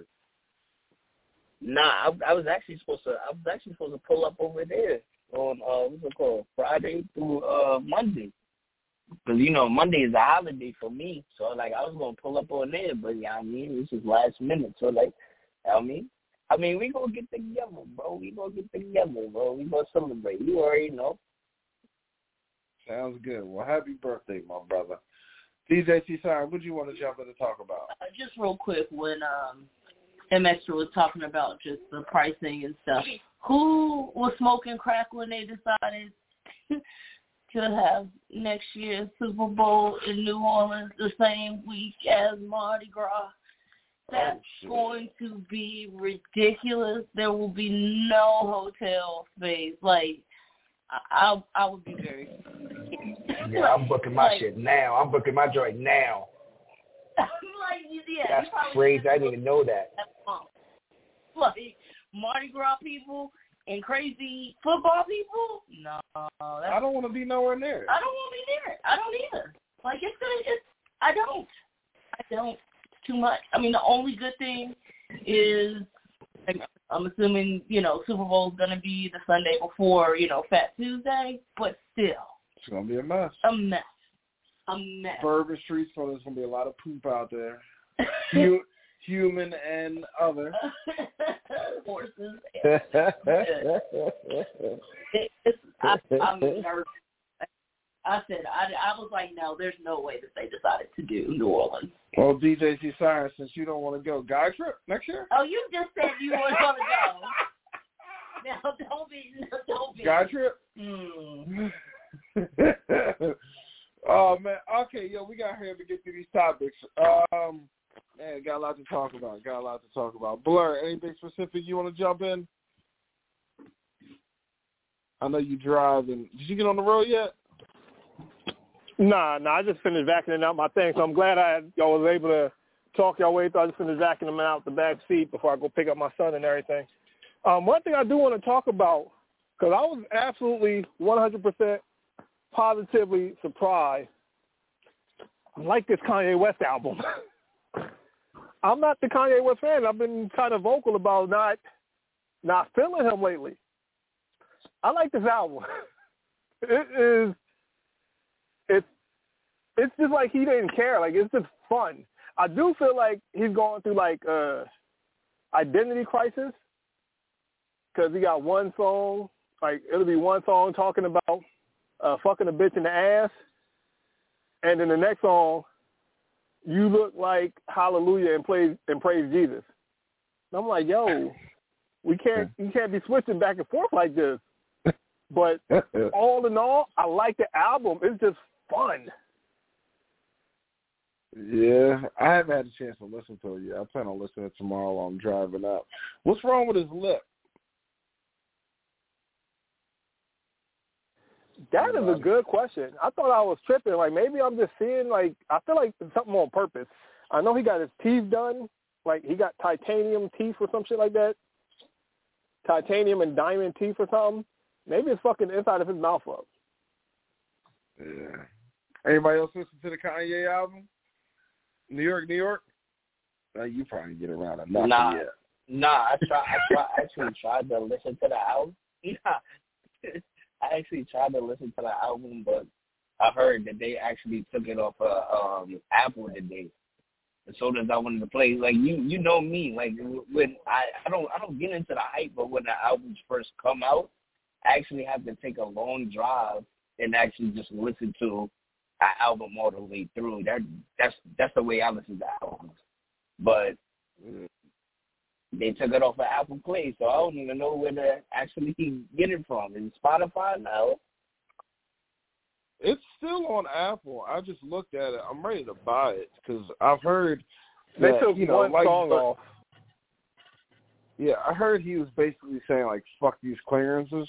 Nah, I was actually supposed to pull up over there on, what's it called, Friday through Monday. Because, you know, Monday is a holiday for me. So, like, I was going to pull up on there. But, yeah, I mean, this is last minute. So, like, I mean, we going to get together, bro. We going to get together, bro. We going to celebrate. You already know. Sounds good. Well, happy birthday, my brother. DJ T-Sign, what do you want to jump in and talk about? Just real quick, when MX was talking about just the pricing and stuff, who was smoking crack when they decided to have next year's Super Bowl in New Orleans the same week as Mardi Gras? That's going to be ridiculous. There will be no hotel space. Like, I would be very Yeah, I'm booking my shit now. I'm booking my joint now. That's crazy. I didn't even know that. Like, Mardi Gras people and crazy football people? No. I don't want to be nowhere near it. I don't want to be near it. I don't either. Like, I don't. It's too much. I mean, the only good thing is, I'm assuming, you know, Super Bowl's going to be the Sunday before, you know, Fat Tuesday, but still. It's going to be a mess. A mess. Bourbon Street, so there's going to be a lot of poop out there. Human and other. Horses. I'm nervous. I said, I was like, no, there's no way that they decided to do New Orleans. Well, DJ T. Science, since you don't want to go, guy trip next year? Oh, you just said you weren't going to go. Now, don't be. Guy trip? Oh, man. Okay, yo, we got here to get through these topics. Man, got a lot to talk about. Blur, anything specific you want to jump in? I know you drive. And did you get on the road yet? Nah, I just finished vacuuming out my thing, so I'm glad y'all was able to talk y'all way through. I just finished vacuuming them out the back seat before I go pick up my son and everything. One thing I do want to talk about, because I was absolutely 100% positively surprised. I like this Kanye West album. I'm not the Kanye West fan. I've been kind of vocal about not feeling him lately. I like this album. It's just like he didn't care. Like, it's just fun. I do feel like he's going through, like, identity crisis because he got one song. Like, it'll be one song talking about fucking a bitch in the ass, and then the next song, you look like Hallelujah and praise Jesus. And I'm like, yo, you can't be switching back and forth like this. But all in all, I like the album. It's just fun. Yeah, I haven't had a chance to listen to it yet. I plan on listening to it tomorrow while I'm driving up. What's wrong with his lip? That is a good question. I thought I was tripping. Like, maybe I'm just seeing, like, I feel like it's something on purpose. I know he got his teeth done. Like, he got titanium teeth or some shit like that. Titanium and diamond teeth or something. Maybe it's fucking inside of his mouth up. Yeah. Anybody else listen to the Kanye album? New York, New York? You probably get around enough yet. Nah, I actually tried to listen to the album. I actually tried to listen to the album, but I heard that they actually took it off of Apple today. As soon as I wanted to play, like you know me, like when I don't get into the hype, but when the albums first come out, I actually have to take a long drive and actually just listen to an album all the way through. That's the way I listen to albums. But they took it off of Apple Play, so I don't even know where to actually get it from. Is it Spotify now? It's still on Apple. I just looked at it. I'm ready to buy it because I've heard that, they took one song off. Yeah, I heard he was basically saying, like, fuck these clearances.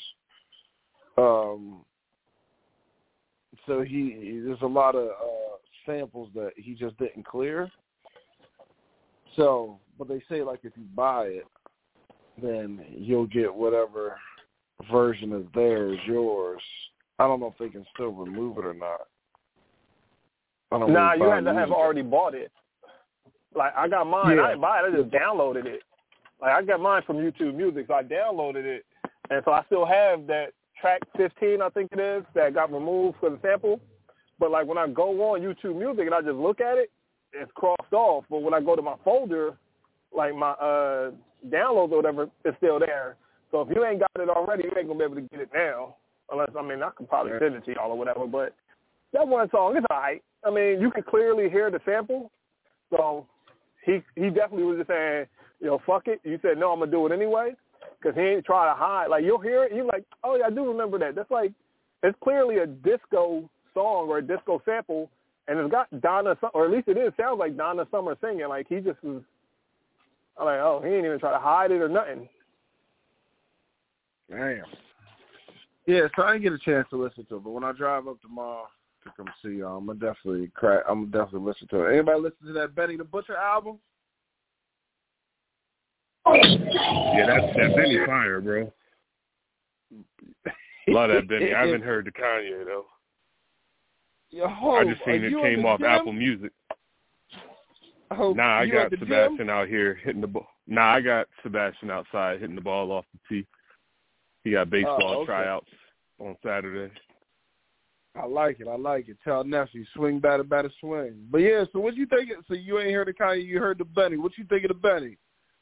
So there's a lot of samples that he just didn't clear. So, but they say, like, if you buy it, then you'll get whatever version is there is yours. I don't know if they can still remove it or not. Nah, you had to have already bought it. Like, I got mine. Yeah. I didn't buy it. I just downloaded it. Like, I got mine from YouTube Music, so I downloaded it. And so I still have that track 15, I think it is, that got removed for the sample. But, like, when I go on YouTube Music and I just look at it, it's crossed off. But when I go to my folder, like my downloads or whatever, it's still there. So if you ain't got it already, you ain't going to be able to get it now. Unless, I mean, I could probably send it to y'all or whatever. But that one song is all right. I mean, you can clearly hear the sample. So he definitely was just saying, you know, fuck it. You said, no, I'm going to do it anyway. Because he ain't trying to hide. Like, you'll hear it. You're like, oh, yeah, I do remember that. That's like, it's clearly a disco song or a disco sample. And it's got Donna, or at least it sounds like Donna Summer singing. Like, he just was, I'm like, oh, he ain't even try to hide it or nothing. Damn. Yeah, so I didn't get a chance to listen to it, but when I drive up tomorrow to come see y'all, I'm gonna definitely listen to it. Anybody listen to that Benny the Butcher album? Yeah, that Benny fire, bro. Love that Benny. I haven't heard the Kanye though. I just seen it came off Apple Music. Nah, I got Sebastian out here hitting the ball. Nah, I got Sebastian outside hitting the ball off the tee. He got baseball tryouts on Saturday. I like it. Tell nephew, swing, batter, swing. But yeah, so what you think? So you ain't heard the Kanye, you heard the Benny. What you think of the Benny?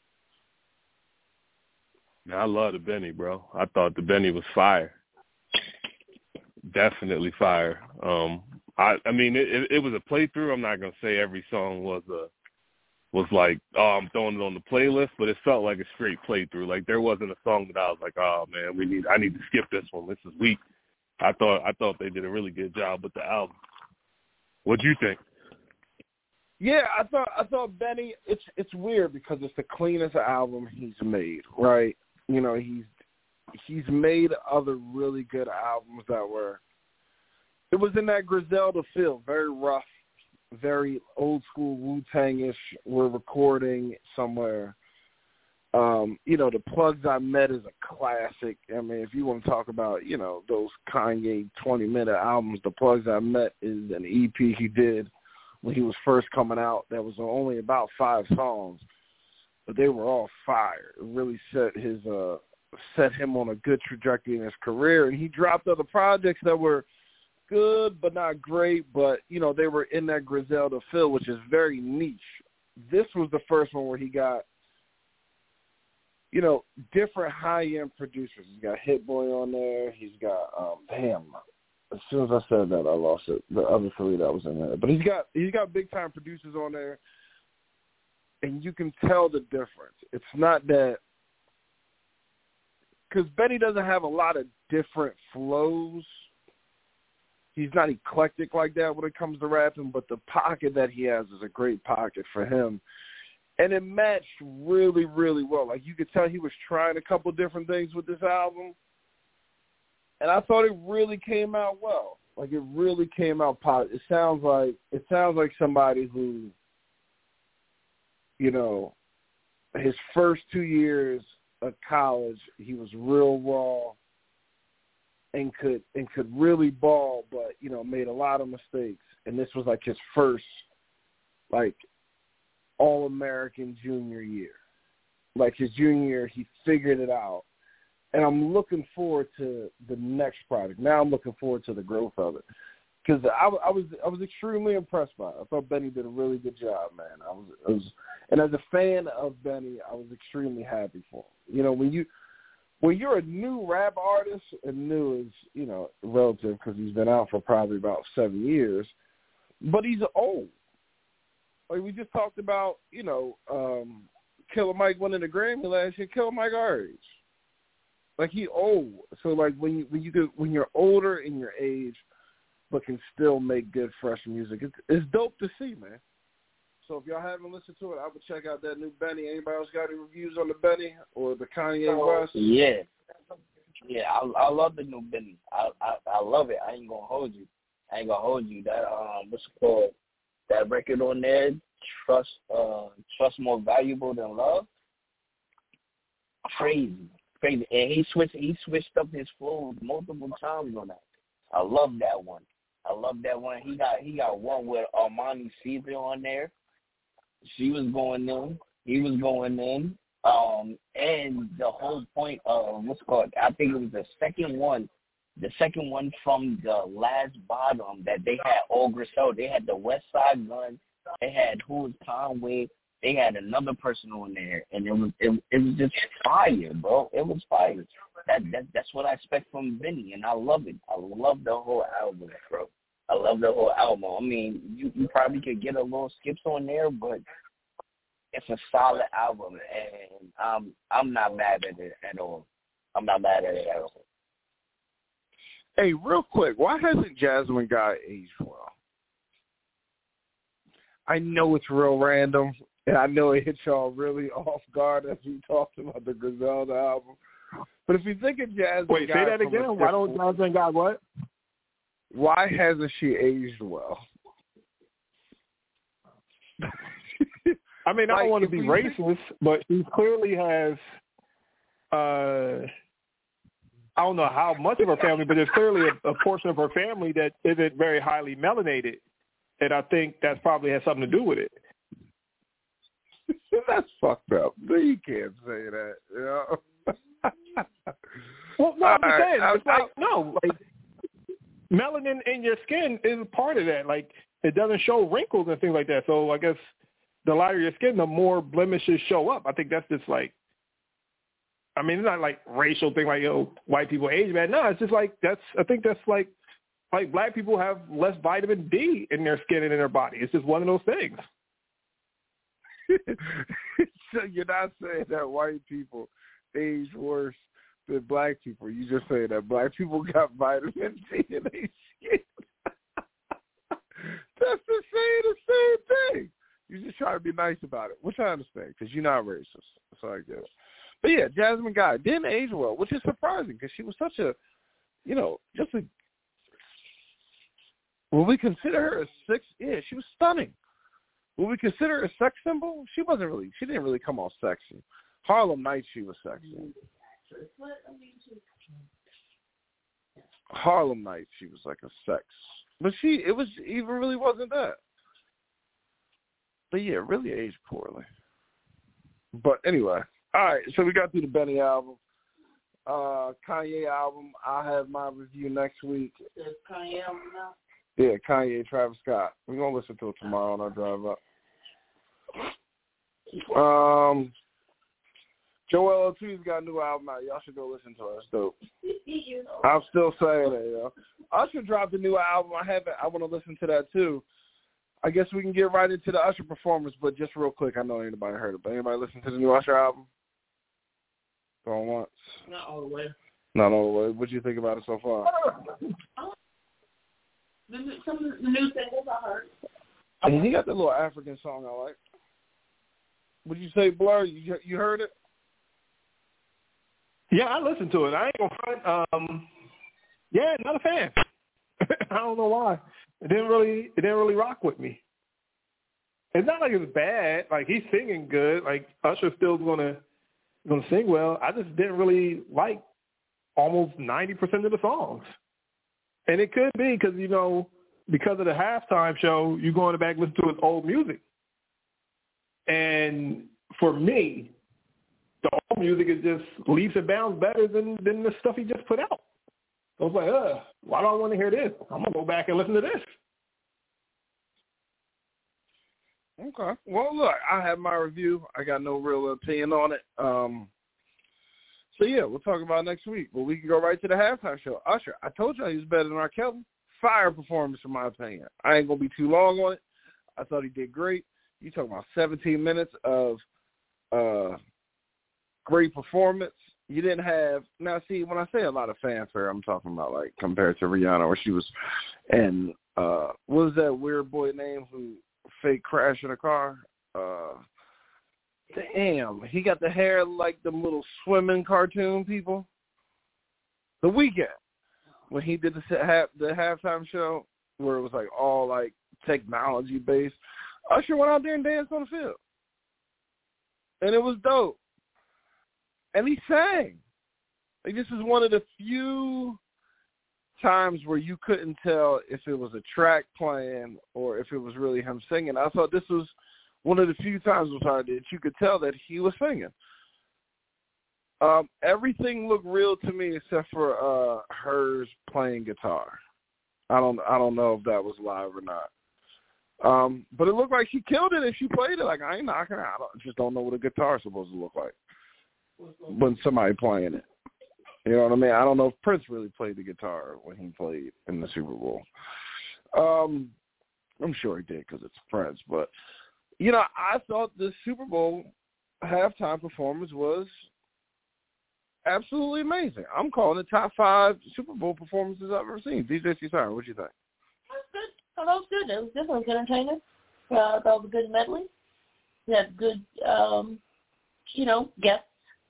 Man, I love the Benny, bro. I thought the Benny was fire. Definitely fire. I mean, it was a playthrough. I'm not gonna say every song was like, oh, I'm throwing it on the playlist, but it felt like a straight playthrough. Like there wasn't a song that I was like, oh man, I need to skip this one. This is weak. I thought they did a really good job with the album. What'd you think? Yeah, I thought Benny. It's weird because it's the cleanest album he's made, right? You know, he's made other really good albums that were. It was in that Griselda feel, very rough, very old school Wu-Tang-ish. We're recording somewhere. You know, The Plugs I Met is a classic. I mean, if you want to talk about, you know, those Kanye 20-minute albums, The Plugs I Met is an EP he did when he was first coming out. That was only about 5 songs, but they were all fire. It really set him on a good trajectory in his career, and he dropped other projects that were good but not great, but, you know, they were in that Griselda feel, which is very niche. This was the first one where he got, you know, different high-end producers. He's got Hit Boy on there. He's got, as soon as I said that, I lost it. The other 3 that was in there. But he's got big-time producers on there, and you can tell the difference. It's not that, because Benny doesn't have a lot of different flows. He's not eclectic like that when it comes to rapping, but the pocket that he has is a great pocket for him. And it matched really, really well. Like, you could tell he was trying a couple different things with this album. And I thought it really came out well. Like, it really came out positive. It sounds like somebody who, you know, his first 2 years of college, he was real raw and could really ball, but, you know, made a lot of mistakes. And this was like his first, like, All-American junior year. Like, his junior year, he figured it out. And I'm looking forward to the next project. Now I'm looking forward to the growth of it, because I was extremely impressed by it. I thought Benny did a really good job, man. I was, and as a fan of Benny, I was extremely happy for him. You know, when you're a new rap artist, and new is, you know, relative because he's been out for probably about 7 years, but he's old. Like we just talked about, you know, Killer Mike winning the Grammy last year. Killer Mike our age. Like, he old. So, like, when you're older in your age but can still make good, fresh music, it's dope to see, man. So if y'all haven't listened to it, I would check out that new Benny. Anybody else got any reviews on the Benny or the Kanye West? Yeah. Yeah, I love the new Benny. I love it. I ain't gonna hold you. That what's it called? That record on there, Trust More Valuable Than Love. Crazy. And he switched up his flow multiple times on that. I love that one. He got one with Armani Caesar on there. She was going in. He was going in. And the whole point of what's called, I think it was the second one from the last bottom that they had all Grisel. They had the West Side Gun. They had Who is Conway. They had another person on there, and it was just fire, bro. It was fire. That's what I expect from Benny, and I love it. I love the whole album, bro. I mean, you probably could get a little skips on there, but it's a solid album, and I'm not mad at it at all. Hey, real quick, why hasn't Jasmine Guy aged well? I know it's real random, and I know it hit y'all really off guard as we talked about the Griselda album. But if you think of Jasmine Guy... Wait, say that again? Why don't Jasmine Guy what? Why hasn't she aged well? I mean, I don't want to be racist, but she clearly has... I don't know how much of her family, but there's clearly a portion of her family that isn't very highly melanated. And I think that probably has something to do with it. That's fucked up. You can't say that, you know? Well, no, I'm just saying. It's like melanin in your skin is part of that. Like, it doesn't show wrinkles and things like that. So I guess the lighter your skin, the more blemishes show up. I think that's just like, I mean, it's not like racial thing like, white people age bad. No, it's just like I think that's like black people have less vitamin D in their skin and in their body. It's just one of those things. So you're not saying that white people age worse than black people. You just saying that black people got vitamin D in their skin. That's the same thing. You just try to be nice about it, which I understand because you're not racist. So I get it. But yeah, Jasmine Guy didn't age well, which is surprising because she was such a, will we consider her a sex? Yeah, she was stunning. Will we consider her a sex symbol? She didn't really come off sexy. Harlem Nights, she was sexy. Harlem Nights, she was like a sex. But really wasn't that. But yeah, really aged poorly. But anyway. All right, so we got through the Benny album. Kanye album, I'll have my review next week. Is Kanye album now? Yeah, Kanye, Travis Scott. We're going to listen to it tomorrow on our drive up. Joel Ortiz got a new album out. Y'all should go listen to it. It's dope. I'm still saying it, yo. Usher dropped a new album. I want to listen to that, too. I guess we can get right into the Usher performance, but just real quick, I know anybody heard it, but anybody listen to the new Usher album? Going once? Not all the way. Not all the way. What do you think about it so far? Some of the new singles I heard. I mean, he got that little African song I like. What did you say, Blur? You heard it? Yeah, I listened to it. I ain't gonna front. Yeah, not a fan. I don't know why. It didn't really rock with me. It's not like it's bad. Like, he's singing good. Like, Usher still's gonna sing well. I just didn't really like almost 90% of the songs. And it could be because, because of the halftime show, you're going back and listen to his old music. And for me, the old music is just leaps and bounds better than the stuff he just put out. So I was like, why do I want to hear this? I'm going to go back and listen to this. Okay. Well, look, I have my review. I got no real opinion on it. So, yeah, we'll talk about it next week. But we can go right to the halftime show. Usher, I told you he was better than R. Kelly. Fire performance, in my opinion. I ain't going to be too long on it. I thought he did great. You talking about 17 minutes of great performance. You didn't have – now, see, when I say a lot of fanfare, I'm talking about, like, compared to Rihanna, where she was – and what was that weird boy name who fake crashed in a car? Damn, he got the hair like the little swimming cartoon people. The Weeknd, when he did the halftime show where it was, like, all, like, technology-based, Usher went out there and danced on the field. And it was dope. And he sang. Like, this is one of the few times where you couldn't tell if it was a track playing or if it was really him singing. I thought this was one of the few times that you could tell that he was singing. Everything looked real to me except for hers playing guitar. I don't know if that was live or not. But it looked like she killed it and she played it. Like, I ain't knocking her out. I just don't know what a guitar is supposed to look like when somebody playing it. You know what I mean? I don't know if Prince really played the guitar when he played in the Super Bowl. I'm sure he did because it's Prince. But, I thought the Super Bowl halftime performance was absolutely amazing. I'm calling it top 5 Super Bowl performances I've ever seen. DJ Cesaro, what do you think? That's good. Oh, that was good. It was definitely good entertainment. That was a good medley. We had good, guests.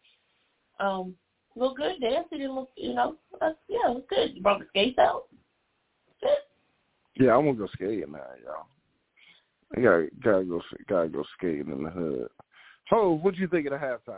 Looked good. Dance. He didn't look, it was good. You brought the skates out. Good. Yeah, I'm gonna go skating now, y'all. I gotta go skating in the hood. So, what'd you think of the halftime?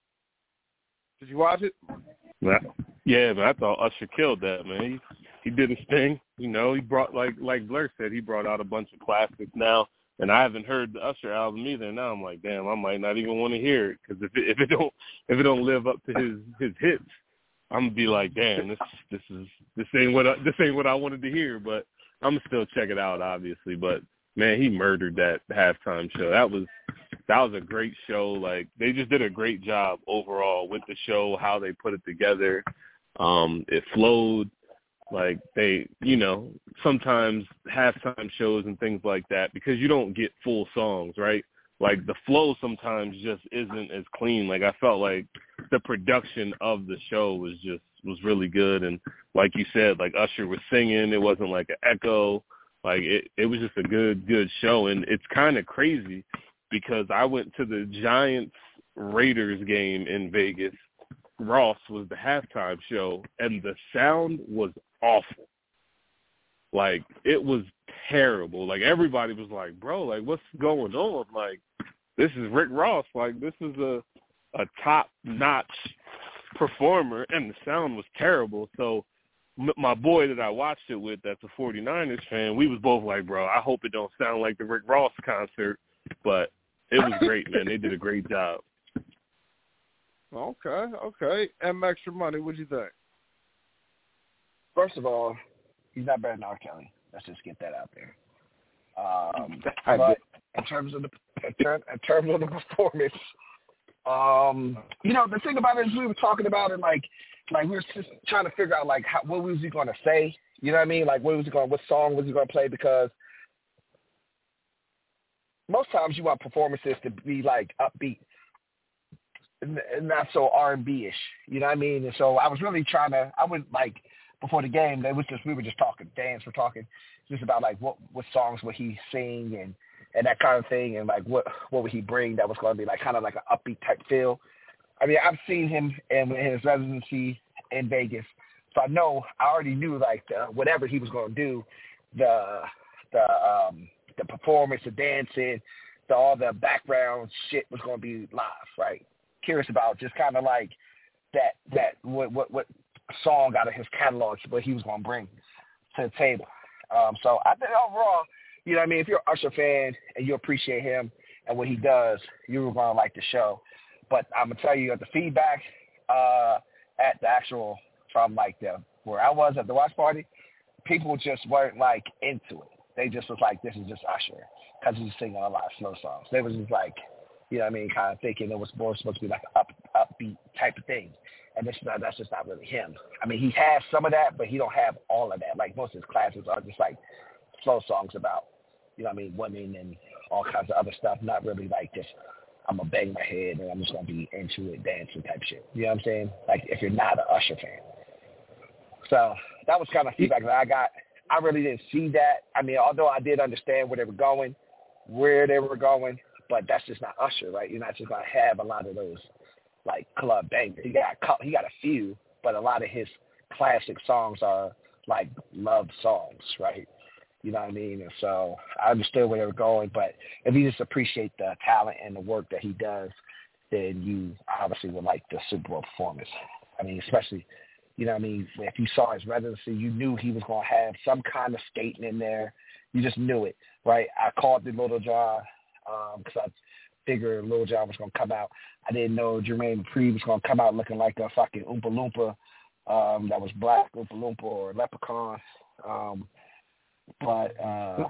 Did you watch it? Yeah, man, I thought Usher killed that, man. He did his thing. He brought, like Blair said, he brought out a bunch of classics now. And I haven't heard the Usher album either. Now I'm like, damn, I might not even want to hear it because if it don't live up to his hits, I'm gonna be like, damn, this ain't what I wanted to hear. But I'm gonna still check it out, obviously. But man, he murdered that halftime show. That was a great show. Like, they just did a great job overall with the show, how they put it together. It flowed. Like, they, sometimes halftime shows and things like that, because you don't get full songs, right? Like, the flow sometimes just isn't as clean. Like, I felt like the production of the show was really good. And like you said, like, Usher was singing. It wasn't like an echo. Like, it was just a good show. And it's kind of crazy because I went to the Giants-Raiders game in Vegas. Ross was the halftime show, and the sound was awful. Like, it was terrible. Like, everybody was like, bro, like, what's going on? Like, this is Rick Ross. Like, this is a top-notch performer, and the sound was terrible. So my boy that I watched it with, that's a 49ers fan, we was both like, bro, I hope it don't sound like the Rick Ross concert. But it was great, man. They did a great job. Okay. And Extra Money, what'd you think? First of all, he's not better than R. Kelly. Let's just get that out there. But in terms of the performance, the thing about it is we were talking about it like we were just trying to figure out like what was he going to say? You know what I mean? Like what song was he going to play? Because most times you want performances to be like upbeat and not so R&B-ish. You know what I mean? And so I was really before the game, we were just talking. Fans were talking just about like what songs would he sing and that kind of thing, and like what would he bring that was going to be like kind of like an upbeat type feel. I mean, I've seen him in his residency in Vegas So I already knew like whatever he was going to do, the performance, the dancing, all the background shit was going to be live, right? Curious about just kind of like that what song out of his catalog, what he was going to bring to the table. So I think overall, you know what I mean, if you're an Usher fan and you appreciate him and what he does, you were going to like the show. But I'm going to tell you, at the feedback at the actual, from like where I was at the watch party, people just weren't like into it. They just was like, this is just Usher, because he's singing a lot of slow songs. They was just like, you know what I mean, kind of thinking it was more supposed to be like an upbeat type of thing. And that's just not really him. I mean, he has some of that, but he don't have all of that. Like most of his classics are just like slow songs about, you know what I mean, women and all kinds of other stuff, not really like just, I'm going to bang my head and I'm just going to be into it, dancing type shit. You know what I'm saying? Like if you're not an Usher fan. So that was kind of feedback that I got. I really didn't see that. I mean, although I did understand where they were going, but that's just not Usher, right? You're not just going to have a lot of those like club bangers. He got a few, but a lot of his classic songs are like love songs, right? You know what I mean? And so I understood where they were going, but if you just appreciate the talent and the work that he does, then you obviously would like the Super Bowl performance. I mean, especially, you know what I mean, if you saw his residency, you knew he was going to have some kind of skating in there. You just knew it, right? I called the Lil Jon because I figured Lil Jon was going to come out. I didn't know Jermaine Dupri was going to come out looking like a fucking Oompa Loompa that was black, Oompa Loompa or Leprechaun. But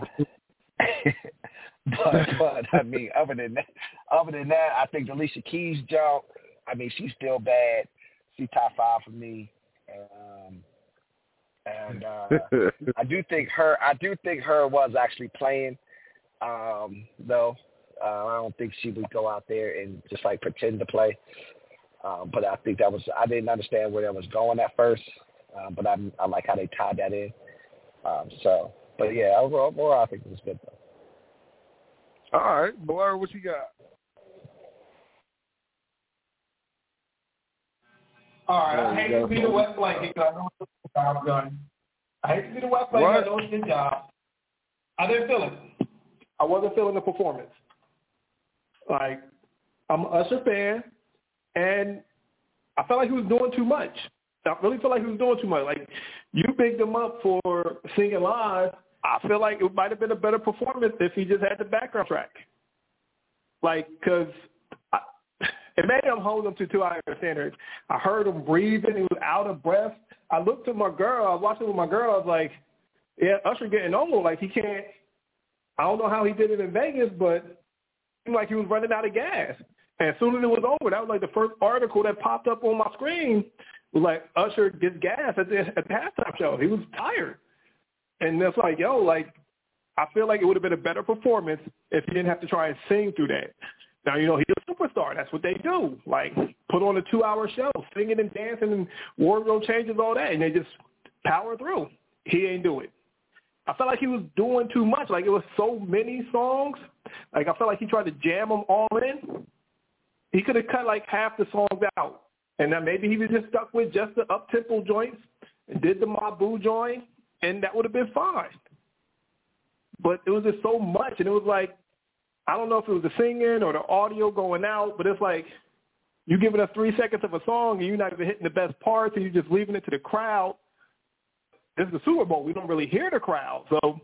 I mean, other than that, I think Alicia Keys jump. I mean, she's still bad. She's top 5 for me. And I do think her was actually playing, though. I don't think she would go out there and just like pretend to play. But I think I didn't understand where that was going at first. But I like how they tied that in. But yeah, overall, I think it was good though. All right, Blur, what you got? All right, I hate to be the wet blanket because I know it's a job done. I hate to be the wet blanket because I know it's your job. I didn't feel it. I wasn't feeling the performance. Like, I'm an Usher fan, and I felt like he was doing too much. I really feel like he was doing too much. Like, you picked him up for singing live. I feel like it might have been a better performance if he just had the background track. Like, because and maybe I'm holding him to too high standards. I heard him breathing. He was out of breath. I looked at my girl. I was watching with my girl. I was like, yeah, Usher getting old. Like, he can't – I don't know how he did it in Vegas, but it seemed like he was running out of gas. And as soon as it was over, that was like the first article that popped up on my screen was like, Usher gets gas at the halftime show. He was tired. And it's like, yo, like, I feel like it would have been a better performance if he didn't have to try and sing through that. Now, you know, he's a superstar. That's what they do. Like, put on a 2-hour show, singing and dancing and wardrobe changes, all that, and they just power through. He ain't do it. I felt like he was doing too much. Like, it was so many songs. Like, I felt like he tried to jam them all in. He could have cut, like, half the songs out. And then maybe he was just stuck with just the up-tempo joints and did the Mabu joint, and that would have been fine. But it was just so much, and it was like, I don't know if it was the singing or the audio going out, but it's like you giving us 3 seconds of a song and you're not even hitting the best parts and you're just leaving it to the crowd. This is the Super Bowl. We don't really hear the crowd. So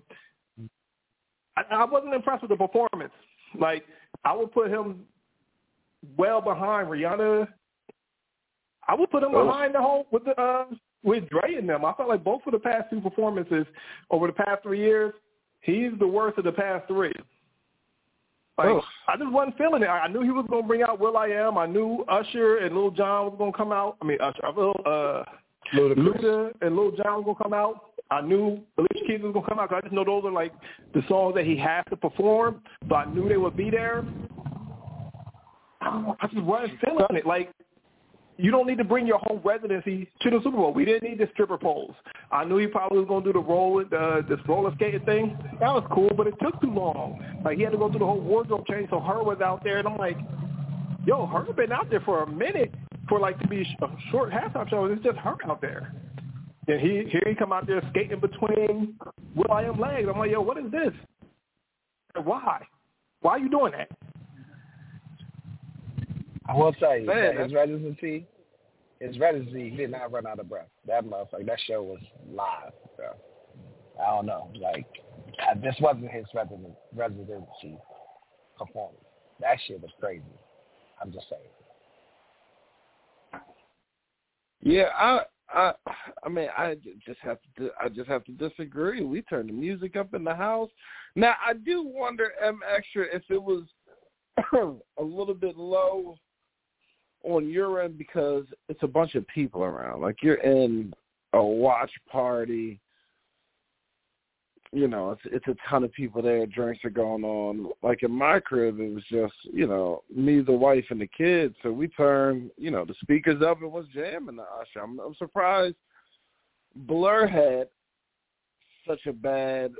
I wasn't impressed with the performance. Like, I would put him well behind Rihanna. I would put him behind the whole with Dre and them. I felt like both of the past 2 performances over the past 3 years, he's the worst of the past 3. Like, I just wasn't feeling it. I knew he was going to bring out will.i.am. I knew Usher and Lil Jon was going to come out. I mean, Luda and Lil Jon was going to come out. I knew Alicia Keys was going to come out because I just know those are, like, the songs that he has to perform. So I knew they would be there. I just wasn't feeling it. Like, you don't need to bring your whole residency to the Super Bowl. We didn't need the stripper poles. I knew he probably was going to do this roller skating thing. That was cool, but it took too long. Like, he had to go through the whole wardrobe change, so her was out there. And I'm like, yo, her been out there for a minute for, like, to be a short halftime show. It's just her out there. And here he come out there skating between will.i.am legs. I'm like, yo, what is this? And why? Why are you doing that? I will tell you, his residency, he did not run out of breath. That motherfucker, that show was live. So, I don't know. Like, this wasn't his residency performance. That shit was crazy. I'm just saying. Yeah, I mean, I just have to disagree. We turned the music up in the house. Now, I do wonder, M Extra, if it was a little bit low on your end because it's a bunch of people around. Like, you're in a watch party. You know, it's a ton of people there. Drinks are going on. Like in my crib, it was just, you know, me, the wife, and the kids. So we turned, you know, the speakers up and was jamming the Usher. I'm surprised Blur had such a bad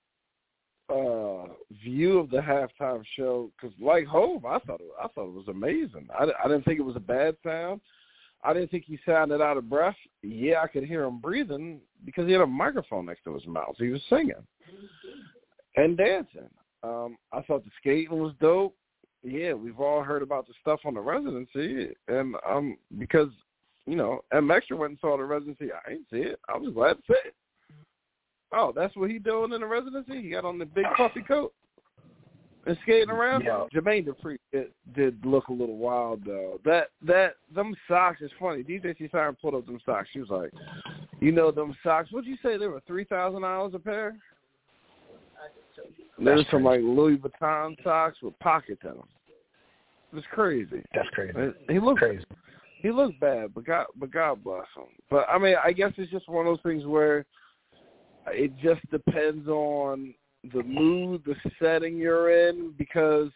view of the halftime show because, like Hov, I thought it was amazing. I didn't think it was a bad sound. I didn't think he sounded out of breath. Yeah, I could hear him breathing because he had a microphone next to his mouth. So he was singing and dancing. I thought the skating was dope. Yeah, we've all heard about the stuff on the residency. And because, you know, M Extra went and saw the residency. I ain't see it. I was glad to see it. Oh, that's what he doing in the residency? He got on the big puffy coat and skating around? Yeah. Jermaine Dupri did look a little wild, though. Them socks is funny. DJ C. Siren pulled up them socks. She was like, you know them socks, what'd you say? They were $3,000 a pair? There's some, like, Louis Vuitton socks with pockets in them. It's crazy. That's crazy. He looked crazy. He looked bad, but God bless him. But, I mean, I guess it's just one of those things where it just depends on the mood, the setting you're in, because,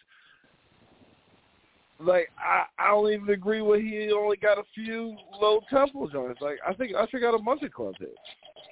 like, I don't even agree with he only got a few low-tempo joints. Like, I think Usher got a bunch of club hits.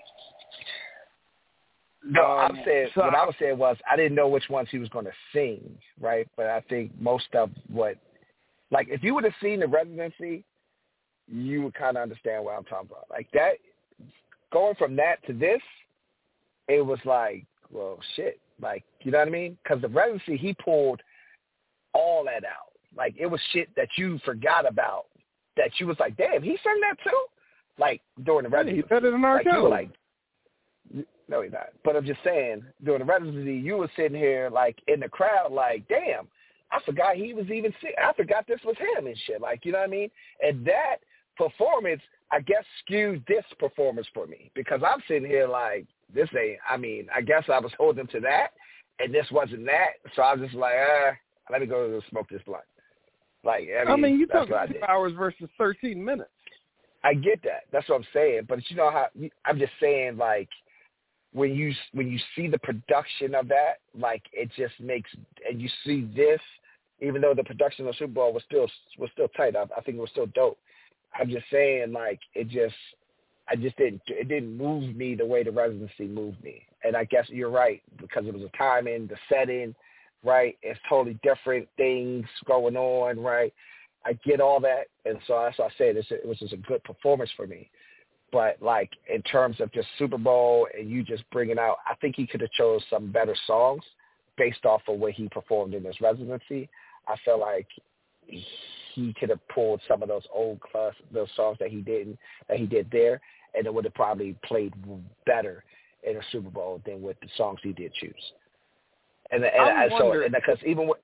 No, I'm saying, what I was saying was I didn't know which ones he was going to sing, right? But I think most of what, like, if you would have seen the residency, you would kind of understand what I'm talking about. Like, that, going from that to this, it was like, well, shit. Like, you know what I mean? Because the residency, he pulled all that out. Like, it was shit that you forgot about, that you was like, damn, he sang that too? Like, during the residency. He better than R. Kelly. Like, no, he's not. But I'm just saying, during the residency, you were sitting here, like, in the crowd, like, damn, I forgot he was even sick. I forgot this was him and shit. Like, you know what I mean? And that performance, I guess, skewed this performance for me. Because I'm sitting here like, this ain't, I mean, I guess I was holding to that, and this wasn't that. So I was just like, let me go smoke this blunt. Like, I mean you took 2 hours versus 13 minutes. I get that. That's what I'm saying. But you know how, I'm just saying, like, when you see the production of that, like, it just makes, and you see this, even though the production of the Super Bowl was still tight, I think it was still dope. I'm just saying, like, it didn't move me the way the residency moved me. And I guess you're right, because it was the timing, the setting, right? It's totally different things going on, right? I get all that. And so that's why I said it was just a good performance for me. But, like, in terms of just Super Bowl and you just bringing out, I think he could have chose some better songs based off of what he performed in his residency. I feel like he could have pulled some of those those songs that he did there, and it would have probably played better in a Super Bowl than with the songs he did choose. And because even what,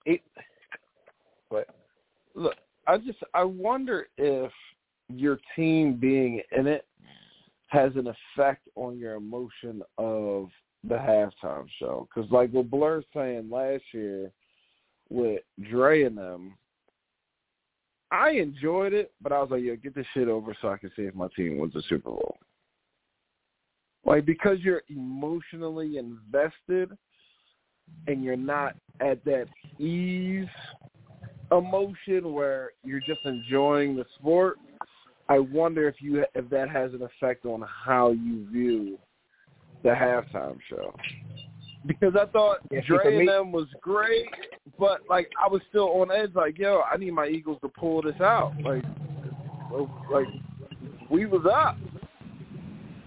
look, I wonder if your team being in it has an effect on your emotion of the halftime show. Because, like what Blur's saying last year with Dre and them, I enjoyed it, but I was like, yo, get this shit over so I can see if my team wins the Super Bowl. Like, because you're emotionally invested and you're not at that ease emotion where you're just enjoying the sport, I wonder if that has an effect on how you view the halftime show. Because I thought Dre and them was great, but, like, I was still on edge, like, yo, I need my Eagles to pull this out. Like we was up.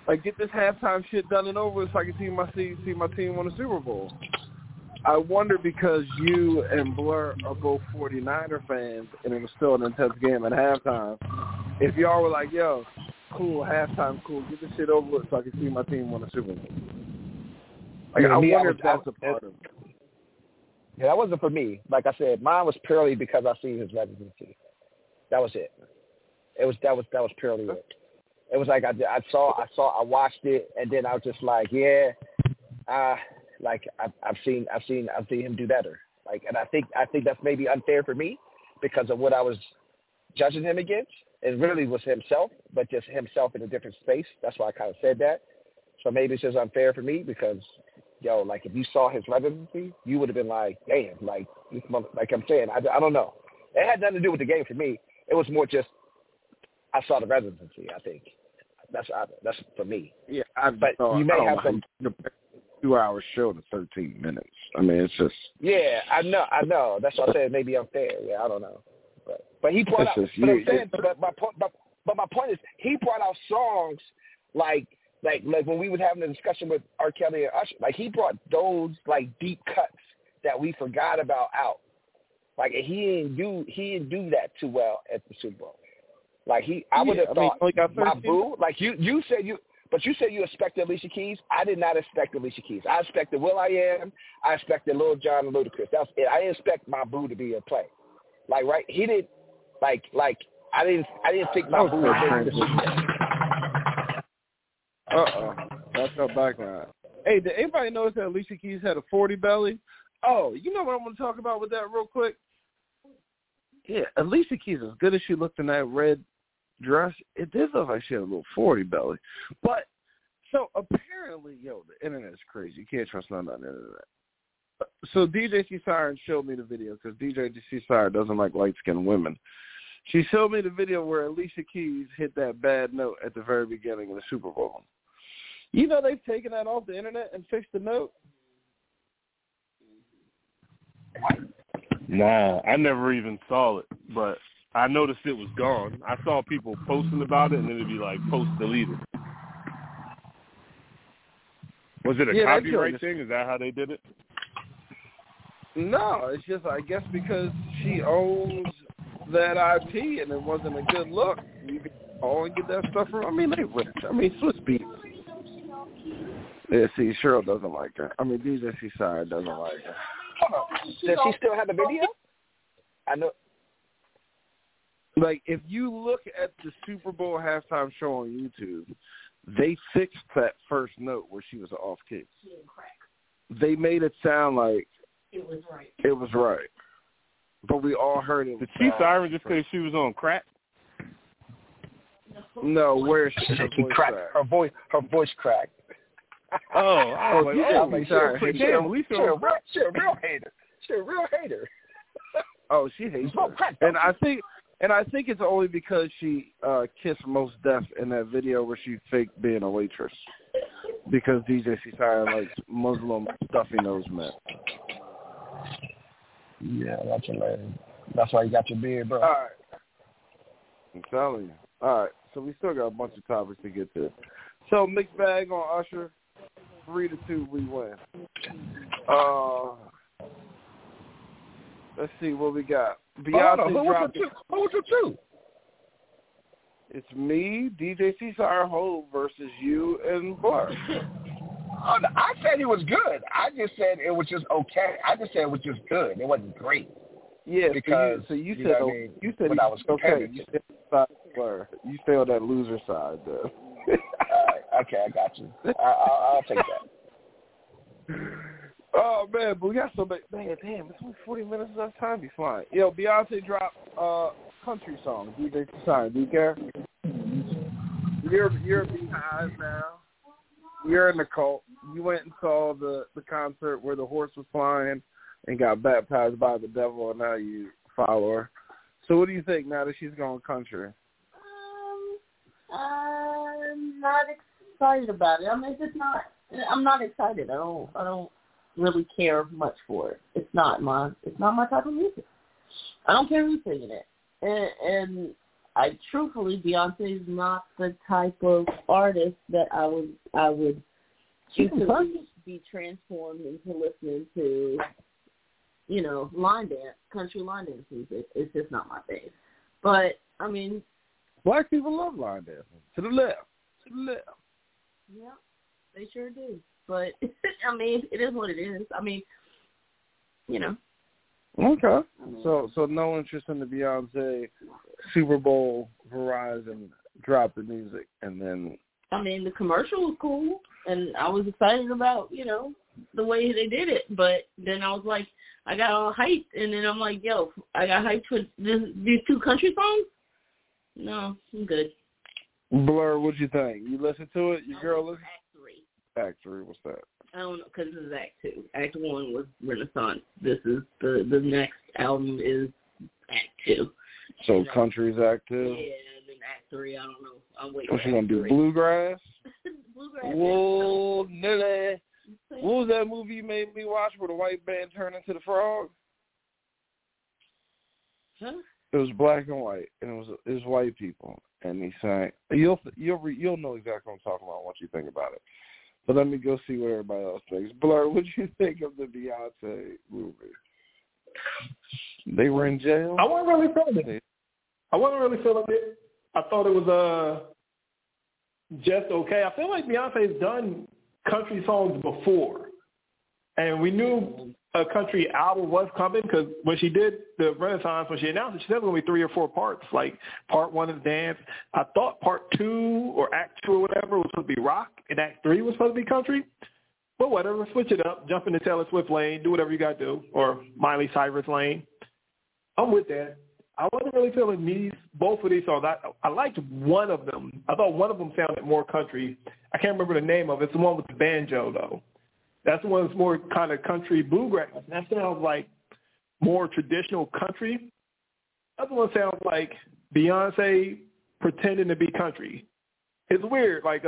Like, get this halftime shit done and over with so I can see my team win the Super Bowl. I wonder because you and Blur are both 49er fans and it was still an intense game at halftime. If y'all were like, yo, cool, halftime, cool, get this shit over with so I can see my team win the Super Bowl. Like, I wonder if that's a part of it. Yeah, that wasn't for me. Like I said, mine was purely because I seen his residency. That was it. That was purely it. It was like I watched it, and then I was just like, yeah, like I've seen him do better. Like, and I think that's maybe unfair for me because of what I was judging him against. It really was himself, but just himself in a different space. That's why I kind of said that. So maybe it's just unfair for me because, yo, like if you saw his residency, you would have been like, damn, like I'm saying, I don't know. It had nothing to do with the game for me. It was more just I saw the residency. I think that's for me. Yeah, but you may have some 2-hour show to 13 minutes. I mean, it's just. Yeah, I know. That's what I said. Maybe unfair. Yeah, I don't know. But he brought out. But my point is, he brought out songs like when we was having a discussion with R. Kelly and Usher. Like he brought those like deep cuts that we forgot about out. Like he didn't do that too well at the Super Bowl. Like I would have thought my boo. Like you said you expected Alicia Keys. I did not expect Alicia Keys. I expected will.i.am. I expected Lil Jon and Ludacris. That's it. I didn't expect my boo to be in play. Like right, he did. Like I didn't think my boo was That's our background. Hey, did anybody notice that Alicia Keys had a 40 belly? Oh, you know what I'm going to talk about with that real quick? Yeah, Alicia Keys, as good as she looked in that red dress, it did look like she had a little 40 belly. But, so apparently, the internet is crazy. You can't trust none on the internet. So DJ C. Siren showed me the video because DJ C. Siren doesn't like light-skinned women. She showed me the video where Alicia Keys hit that bad note at the very beginning of the Super Bowl. You know they've taken that off the internet and fixed the note? Nah, I never even saw it, but I noticed it was gone. I saw people posting about it, and then it'd be like, post deleted. Was it a copyright thing? Is that how they did it? No, it's just, I guess, because she owns that IP, and it wasn't a good look. You can call and get that stuff from. I mean, they rich. I mean, Swiss Beats. Yeah, see, Cheryl doesn't like her. I mean, DJ C. Siren doesn't like her. Does she still have the video? I know. Like, if you look at the Super Bowl halftime show on YouTube, they fixed that first note where she was off key. They made it sound like it was right. It was right. But we all heard it. Did she Siren just say she was on crack? No, where she cracked. Her voice cracked. Oh, she's a real hater. She's a real hater. Oh, she hates her. And I think it's only because she kissed Mos Def in that video where she faked being a waitress. Because DJ C. Siren likes Muslim stuffy nosed men. Yeah, that's hilarious. That's why you got your beard, bro. All right. I'm telling you. All right. So we still got a bunch of topics to get to. So mixed bag on Usher. 3-2, we win. Let's see what we got. Beyonce dropped. Who was your two? It's me, DJ C. Siren Hov versus you and Blur. Oh, no, I said it was good. I just said it was just okay. I just said it was just good. It wasn't great. Yeah, because you said when I was okay. You said Blur. You stay on that loser side, though. Okay, I got you. I'll take that. Oh man, but we got so many. Man, damn, it's only 40 minutes left. Time be flying. Yo, Beyonce dropped country song. DJ Siren, do you care? You're behind now. You're in the cult. You went and saw the concert where the horse was flying and got baptized by the devil, and now you follow her. So what do you think now that she's going country? I'm not excited about it. I mean, I'm not excited. I don't really care much for it. It's not my type of music. I don't care who's singing it, and I truthfully, Beyonce is not the type of artist that I would choose to be transformed into listening to, you know, country line dance music. It's just not my thing. But I mean, black people love line dancing. To the left. Yeah, they sure do. But I mean, it is what it is. I mean, you know. Okay. So no interest in the Beyonce Super Bowl Verizon drop the music and then. I mean, the commercial was cool, and I was excited about, you know, the way they did it. But then I was like, I got all hyped, and then I'm like, yo, I got hyped for these two country songs? No, I'm good. Blur, what'd you think? You listened to it? Your girl listened? Act 3, what's that? I don't know, because this is Act 2. Act 1 was Renaissance. This is the next album is Act 2. So Country's Act 2? Yeah, and then Act 3, I don't know. I'm waiting. What you gonna do? Bluegrass? Bluegrass. Whoa, Nilly. What was that movie you made me watch where the white man turned into the frog? Huh? It was black and white, and it was white people, and he sang. You'll know exactly what I'm talking about once you think about it. But let me go see what everybody else thinks. Blur, what did you think of the Beyonce movie? They were in jail? I wasn't really feeling it. I thought it was just okay. I feel like Beyonce's done country songs before, and we knew a country album was coming because when she did the Renaissance, when she announced it, she said it was going to be 3 or 4 parts. Like part 1 is dance. I thought part 2 or act 2 or whatever was supposed to be rock, and act 3 was supposed to be country. But whatever, switch it up, jump into Taylor Swift lane, do whatever you got to do, or Miley Cyrus lane. I'm with that. I wasn't really feeling both of these songs. I liked one of them. I thought one of them sounded more country. I can't remember the name of it. It's the one with the banjo, though. That's the one that's more kind of country bluegrass. That sounds like more traditional country. That one sounds like Beyonce pretending to be country. It's weird. Like,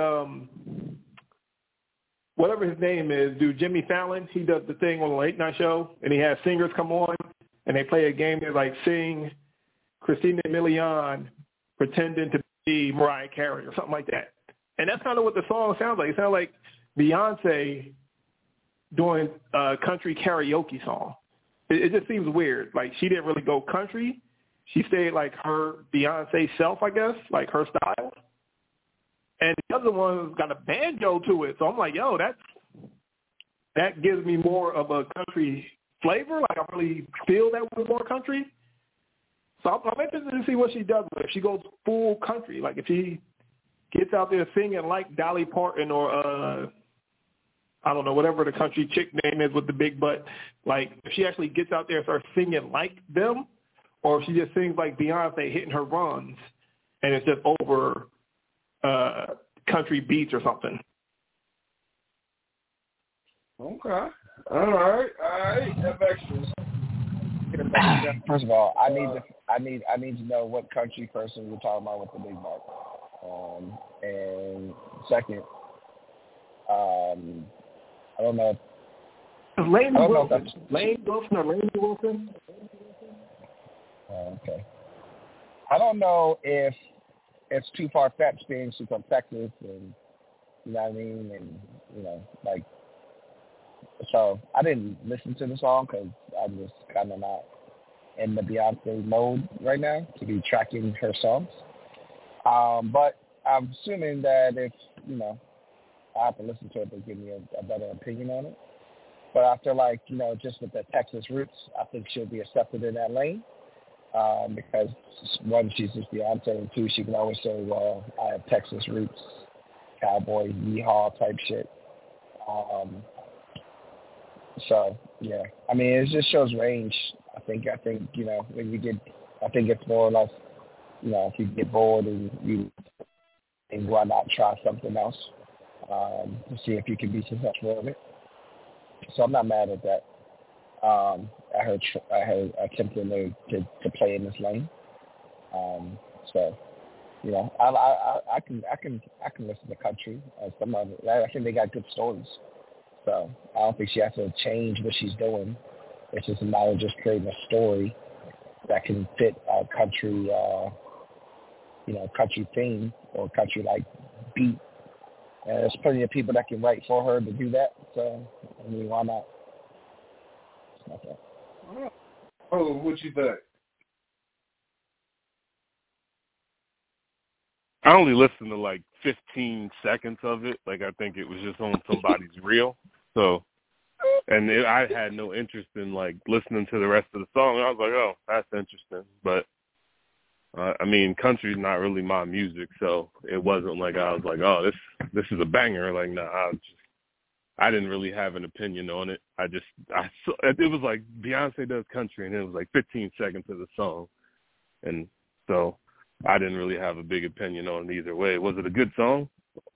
whatever his name is, dude, Jimmy Fallon, he does the thing on the late night show, and he has singers come on, and they play a game that like sing Christina Milian pretending to be Mariah Carey or something like that. And that's kind of what the song sounds like. It sounds like Beyonce doing a country karaoke song. It just seems weird. Like she didn't really go country. She stayed like her Beyonce self, I guess, like her style. And the other one's got a banjo to it. So I'm like, yo, that gives me more of a country flavor. Like I really feel that was more country. So I'm interested to see what she does with it. If she goes full country, like if she gets out there singing like Dolly Parton or I don't know, whatever the country chick name is with the big butt. Like if she actually gets out there and starts singing like them, or if she just sings like Beyonce hitting her runs and it's just over country beats or something. Okay. All right. Have extras. First of all, I need to know what country person you're talking about with the big butt. And second, I don't know. Lane Wilson. Okay. I don't know if it's too far-fetched being she's from Texas and, you know what I mean, and, you know, like, so I didn't listen to the song because I'm just kind of not in the Beyonce mode right now to be tracking her songs. But I'm assuming that if, you know, I have to listen to it to give me a better opinion on it. But I feel like, you know, just with the Texas roots, I think she'll be accepted in that lane. Because one, she's just Beyonce, and two, she can always say, well, I have Texas roots, cowboy, yeehaw type shit. So, yeah. I mean, it just shows range. I think, you know, when you get, I think it's more or less, you know, if you get bored and why not try something else to see if you can be successful with it. So I'm not mad at that. I heard attempting to play in this lane. So, you know, I can listen to country. Some of it, I think they got good stories. So I don't think she has to change what she's doing. It's just a matter of just creating a story that can fit a country country theme or country like beat. And there's plenty of people that can write for her to do that. So, I mean, why not? Okay. Oh, what you think? I only listened to like 15 seconds of it. Like, I think it was just on somebody's reel. So, and I had no interest in like listening to the rest of the song. I was like, oh, that's interesting. But I mean, country's not really my music, so it wasn't like I was like, oh, this is a banger. Like, nah, I didn't really have an opinion on it. It was like Beyonce does country, and it was like 15 seconds of the song, and so I didn't really have a big opinion on it either way. Was it a good song?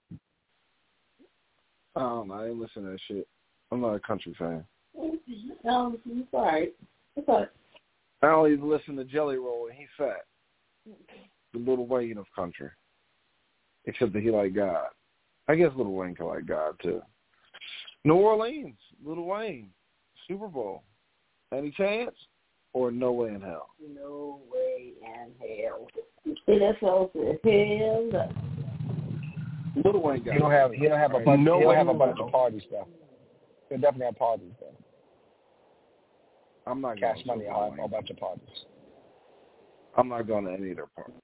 I don't know. I didn't listen to that shit. I'm not a country fan. No, it's all right. It's all right. I only listen to Jelly Roll, and he's fat. The Lil Wayne of country. Except that he like God. I guess Lil Wayne can like God, too. New Orleans, Lil Wayne, Super Bowl. Any chance? Or no way in hell? No way in hell. NFL to hell. Lil Wayne got He don't have a bunch. He'll have a bunch of parties though. He'll definitely have parties though. I'm not Cash going money. to I'll have a bunch of parties. I'm not going to any of their parties.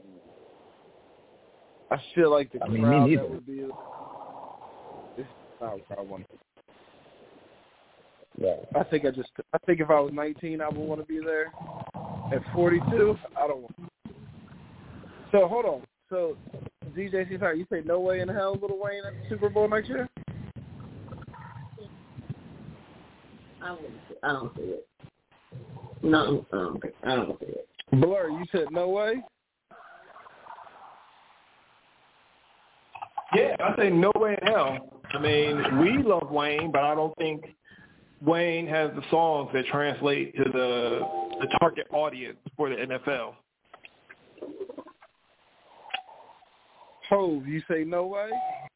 I feel like the crowd that would be. This is not what I want. Yeah. I think if I was 19, I would want to be there. At 42, I don't want. So hold on. So DJ C-Type, you say no way in hell Lil Wayne at the Super Bowl next year? I don't see it. No, I don't see it. Blur, you said no way? Yeah, I say no way in hell. I mean, we love Wayne, but I don't think Wayne has the songs that translate to the target audience for the NFL. Hove, you say no way?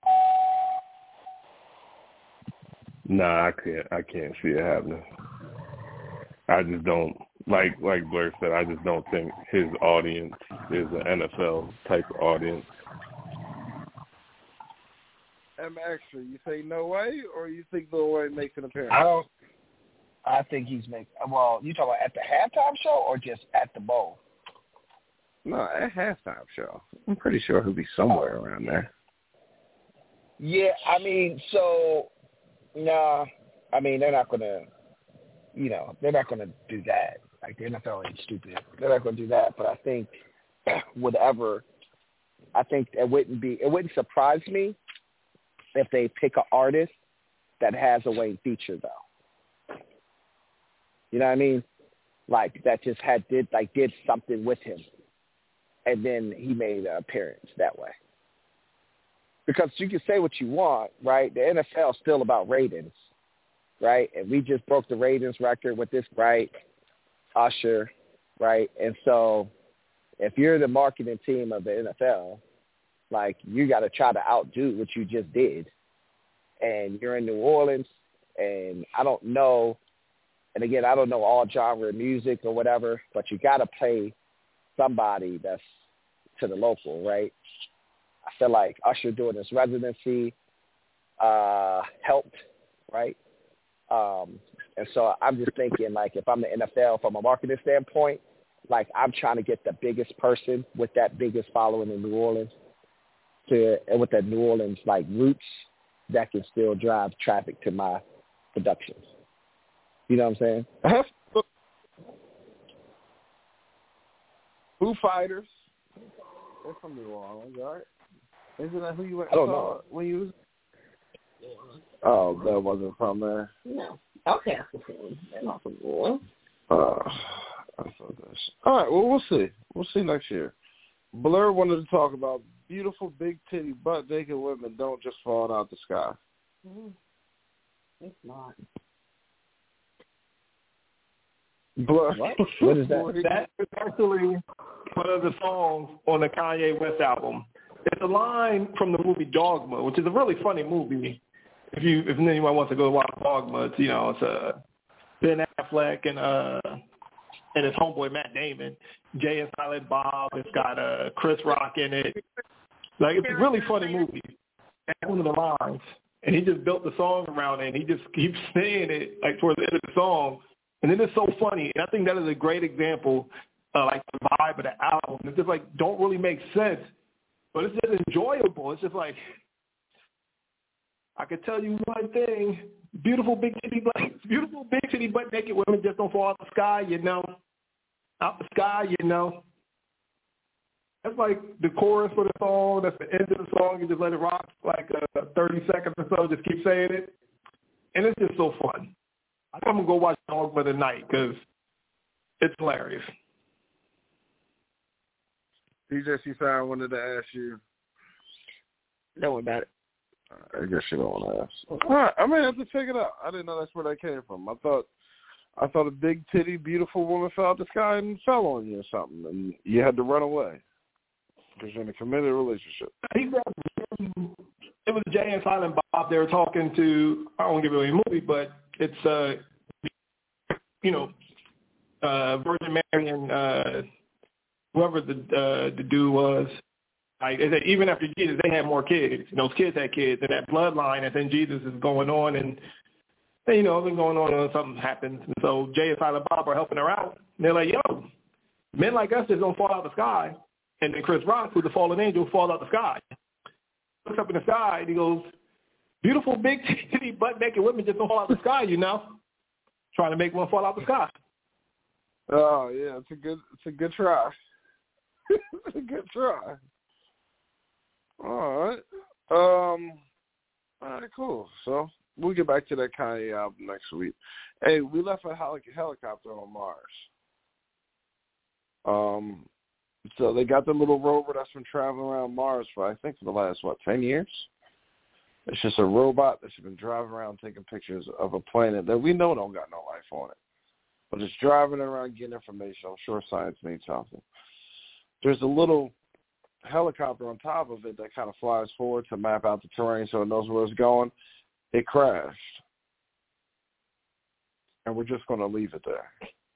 Nah, I can't see it happening. I just don't like Blair said. I just don't think his audience is an NFL type of audience. M Extra, you say no way, or you think Lil Wayne makes an appearance? I think he's making. Well, you talking about at the halftime show or just at the bowl? No, at halftime show. I'm pretty sure he'll be somewhere around there. Yeah, I mean, so nah. I mean, they're not gonna. They're not gonna do that. Like the NFL ain't stupid. They're not gonna do that. But I think whatever. I think it wouldn't surprise me if they pick an artist that has a Wayne feature though. You know what I mean? Like that just did something with him, and then he made an appearance that way. Because you can say what you want, right? The NFL is still about ratings, right? And we just broke the ratings record with this, right? Usher, right? And so if you're the marketing team of the NFL, like you got to try to outdo what you just did. And you're in New Orleans, and I don't know, and again, I don't know all genre of music or whatever, but you got to play somebody that's to the local, right? I feel like Usher doing his residency helped, right? And so I'm just thinking, like, if I'm the NFL from a marketing standpoint, like I'm trying to get the biggest person with that biggest following in New Orleans and with that New Orleans, like, roots that can still drive traffic to my productions. You know what I'm saying? Foo Fighters. They're from New Orleans, right? Isn't that who you went? I don't know. When you was? Oh, that wasn't from there. No. Okay, they're not from New Orleans. I thought that. All right. Well, we'll see. We'll see next year. Blur wanted to talk about beautiful big titty butt naked women don't just fall out the sky. It's not. Blur. What is that? That is actually one of the songs on the Kanye West album. It's a line from the movie Dogma, which is a really funny movie. If anyone wants to go watch Dogma, it's Ben Affleck and and his homeboy Matt Damon, Jay and Silent Bob. It's got Chris Rock in it. Like, it's a really funny movie. And one of the lines, and he just built the song around it, and he just keeps saying it like towards the end of the song, and then it's so funny. And I think that is a great example of like the vibe of the album. It's just like don't really make sense, but it's just enjoyable. It's just like, I could tell you one thing: beautiful big titty butt naked women just don't fall out the sky, you know. Out the sky, you know. That's like the chorus for the song. That's the end of the song. You just let it rock like 30 seconds or so. Just keep saying it, and it's just so fun. I think I'm gonna go watch Dogma tonight because it's hilarious. DJ C5, I wanted to ask you. Don't worry about it. I guess you don't want to ask. All right, I may have to check it out. I didn't know that's where that came from. I thought a big titty, beautiful woman fell out the sky and fell on you or something, and you had to run away because you're in a committed relationship. It was Jay and Silent Bob. They were talking to, I don't want to give away a movie, but it's Virgin Mary and whoever the dude was. Like, even after Jesus, they had more kids. Those kids had kids, and that bloodline, and then Jesus is going on, and it's been going on, and something happens. And so Jay and Silent Bob are helping her out. And they're like, yo, men like us just don't fall out of the sky. And then Chris Rock, who's the fallen angel, falls out the sky. Looks up in the sky, and he goes, beautiful, big, titty, butt naked women just don't fall out of the sky, you know. Trying to make one fall out the sky. Oh, yeah, it's a good try. It's a good try. All right, cool. So we'll get back to that Kanye album next week. Hey, we left a helicopter on Mars. So they got the little rover that's been traveling around Mars for the last 10 years. It's just a robot that's been driving around taking pictures of a planet that we know don't got no life on it, but it's driving around getting information. I'm sure science needs something. There's a little helicopter on top of it that kind of flies forward to map out the terrain so it knows where it's going. It crashed. And we're just going to leave it there.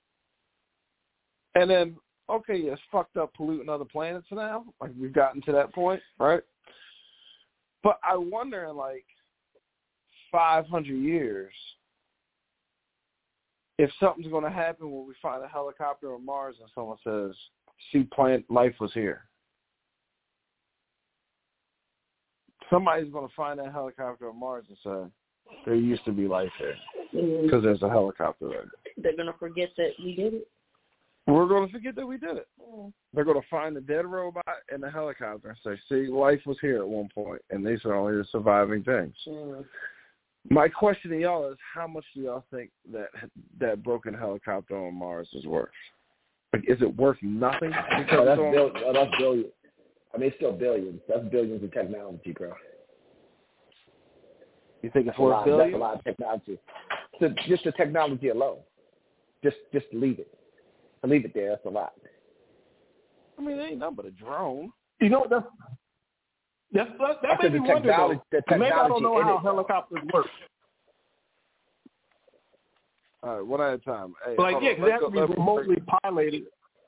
And then, okay, it's fucked up polluting other planets now. Like, we've gotten to that point, right? But I wonder in, 500 years, if something's going to happen when we find a helicopter on Mars and someone says, see, life was here. Somebody's going to find that helicopter on Mars and say, there used to be life there because there's a helicopter there. They're going to forget that we did it. We're going to forget that we did it. They're going to find the dead robot and the helicopter and say, see, life was here at one point, and these are only the surviving things. My question to y'all is, how much do y'all think that broken helicopter on Mars is worth? Like, is it worth nothing? That's billions. I mean, it's still billions. That's billions of technology, bro. You think it's worth billions? That's a lot of technology. So just the technology alone. Just leave it. Leave it there. That's a lot. I mean, it ain't nothing but a drone. You know, that made me wonder, though. Maybe I don't know how helicopters work. All right, one at a time. Hey, because they have to be remotely piloted.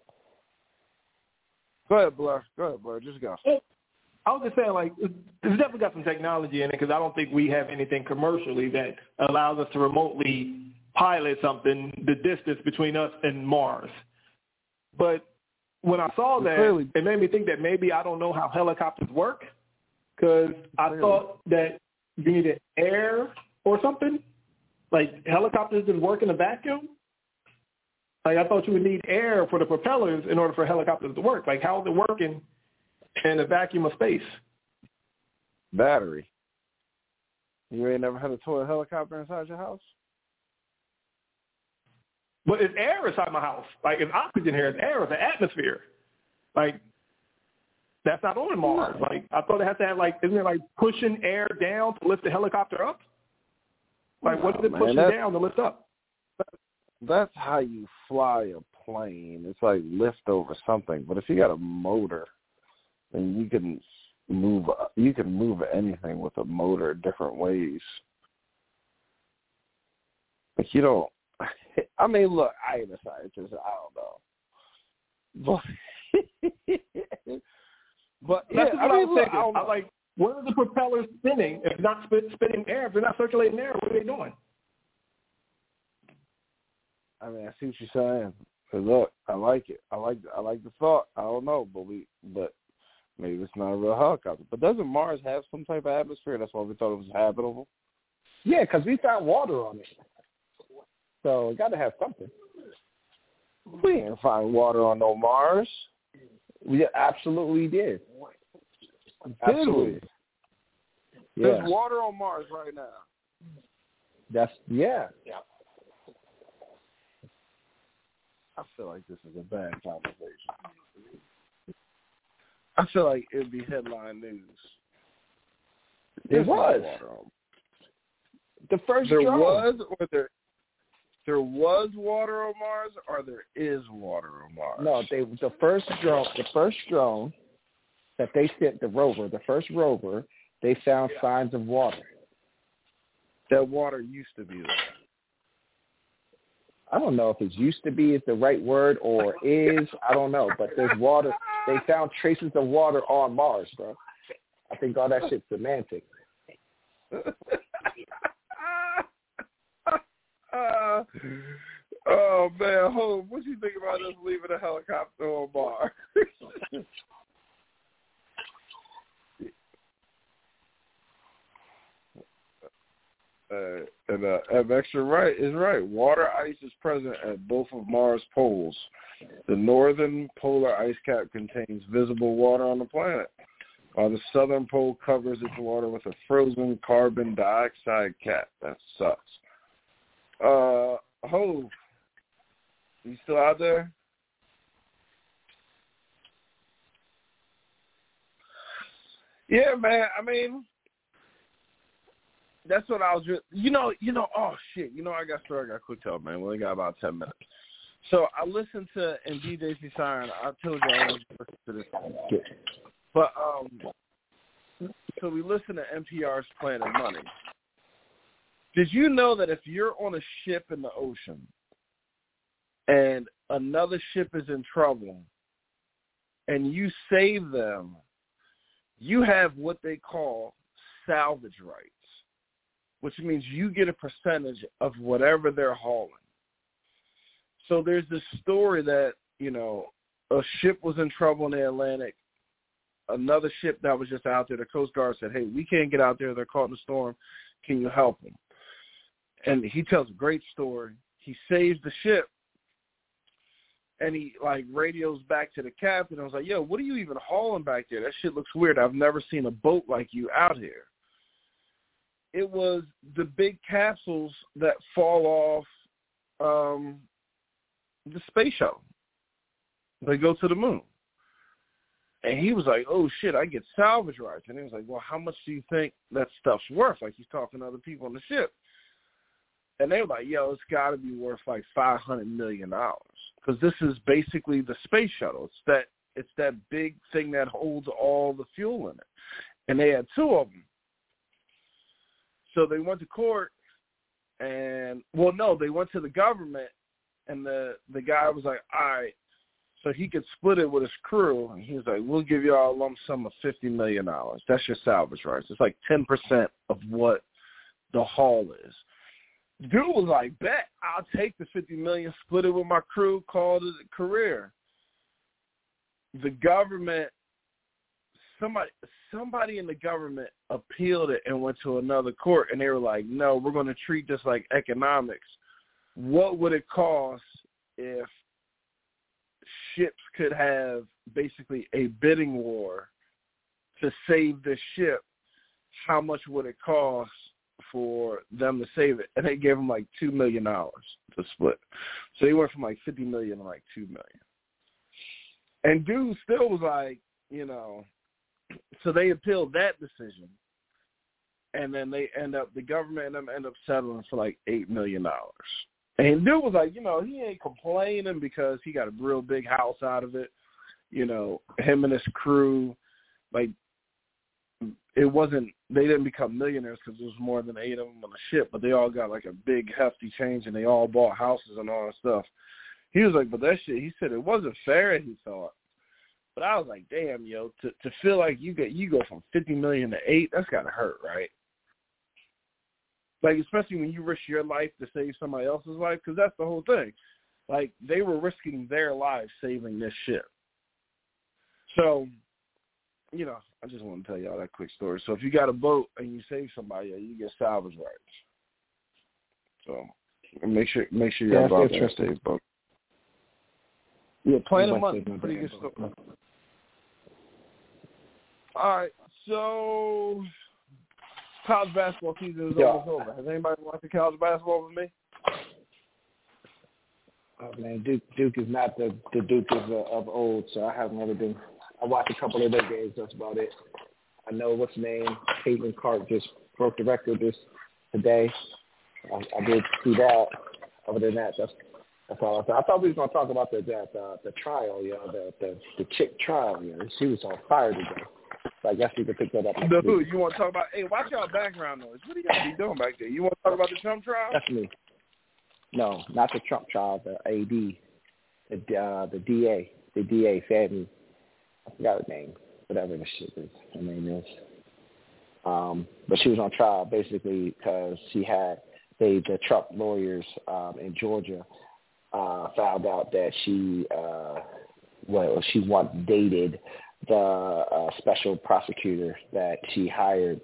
Go ahead, Blur. Just go. I was just saying, it's definitely got some technology in it because I don't think we have anything commercially that allows us to remotely pilot something the distance between us and Mars. But when I saw that, it made me think that maybe I don't know how helicopters work because I thought that you needed air or something. Like, helicopters just work in a vacuum? Like, I thought you would need air for the propellers in order for helicopters to work. Like, how is it working in a vacuum of space? Battery. You ain't never had a toy helicopter inside your house? But it's air inside my house. Like, it's oxygen here. It's air. It's an atmosphere. Like, that's not on Mars. Like, I thought it has to have, isn't it, pushing air down to lift the helicopter up? Like, what is it pushing down to lift up? That's how you fly a plane. It's like lift over something. But if you got a motor, then you can move anything with a motor different ways. Like, you don't, I mean, look, I ain't a scientist. I don't know. But that's yeah, what I was look, thinking. I'm like, where are the propellers spinning? If not spinning air, if they're not circulating air, what are they doing? I mean, I see what you're saying. But look, I like it. I like the thought. I don't know, but maybe it's not a real helicopter. But doesn't Mars have some type of atmosphere? That's why we thought it was habitable. Yeah, because we found water on it. So it got to have something. We didn't find water on no Mars. We absolutely did. Absolutely. Did we? Yeah. There's water on Mars right now. Yeah. I feel like this is a bad conversation. I feel like it'd be headline news. There was. The first there drone. was, or there was water on Mars, or there is water on Mars. No, the first drone that they sent, the first rover, they found signs of water. That water used to be there. I don't know if it's used to be is the right word or is. I don't know, but there's water. They found traces of water on Mars, bro. I think all that shit's semantic. Oh man, Hope, what do you think about us leaving a helicopter on Mars? And extra right is right. Water ice is present at both of Mars' poles. The northern polar ice cap contains visible water on the planet, while the southern pole covers its water with a frozen carbon dioxide cap. That sucks. Hove, you still out there? Yeah, man. I mean, that's what I was. Oh shit. I got quick tell, man. We only got about 10 minutes. So I listened to and DJ Siren. I told you I wanted to listen to this, but so we listened to NPR's Planet Money. Did you know that if you're on a ship in the ocean and another ship is in trouble and you save them, you have what they call salvage rights, which means you get a percentage of whatever they're hauling. So there's this story that, a ship was in trouble in the Atlantic. Another ship that was just out there, the Coast Guard said, hey, we can't get out there. They're caught in a storm. Can you help them? And he tells a great story. He saves the ship, and he, radios back to the captain. I was like, yo, what are you even hauling back there? That shit looks weird. I've never seen a boat like you out here. It was the big capsules that fall off the space shuttle. They go to the moon. And he was like, oh, shit, I get salvage rights. And he was like, well, how much do you think that stuff's worth? Like, he's talking to other people on the ship. And they were like, yo, it's got to be worth like $500 million. Because this is basically the space shuttle. It's that big thing that holds all the fuel in it. And they had two of them. So they went to court and, they went to the government, and the guy was like, all right, so he could split it with his crew. And he was like, we'll give y'all a lump sum of $50 million. That's your salvage rights. It's like 10% of what the haul is. Dude was like, bet, I'll take the $50 million, split it with my crew, call it a career. The government, somebody in the government appealed it and went to another court, and they were like, no, we're going to treat this like economics. What would it cost if ships could have basically a bidding war to save the ship? How much would it cost for them to save it? And they gave them like $2 million to split. So they went from like $50 million to like $2 million. And dude still was like, so they appealed that decision. And then the government and them end up settling for like $8 million. And dude was like, he ain't complaining because he got a real big house out of it. Him and his crew, like, it wasn't, they didn't become millionaires because there was more than 8 of them on the ship, but they all got like a big hefty change and they all bought houses and all that stuff. He was like, but that shit, he said it wasn't fair, he thought. But I was like, damn, yo, to feel like you go from 50 million to 8, that's gotta hurt, right? Like, especially when you risk your life to save somebody else's life, because that's the whole thing. Like, they were risking their lives saving this ship. So, you know, I just want to tell y'all that quick story. So if you got a boat and you save somebody, you get salvage rights. So make sure you're about that save boat. Yeah, Planet Money, pretty good story. All right, so college basketball season is almost over. Has anybody watched the college basketball with me? Oh man, Duke is not the Duke of old, so I haven't really been. I watched a couple of their games. That's about it. I know what's the name. Caitlin Clark just broke the record today. I did see that. Other than that, that's all I thought. I thought we was gonna talk about the trial, the chick trial. She was on fire today. So I guess we could pick that up. Who you want to talk about? Hey, watch y'all background noise. What are y'all be doing back there? You want to talk about the Trump trial? That's me. No, not the Trump trial. The AD, the DA, Fannie. I forgot her name. Whatever the shit is, her name is. But she was on trial basically because she had the Trump lawyers in Georgia found out that she once dated the special prosecutor that she hired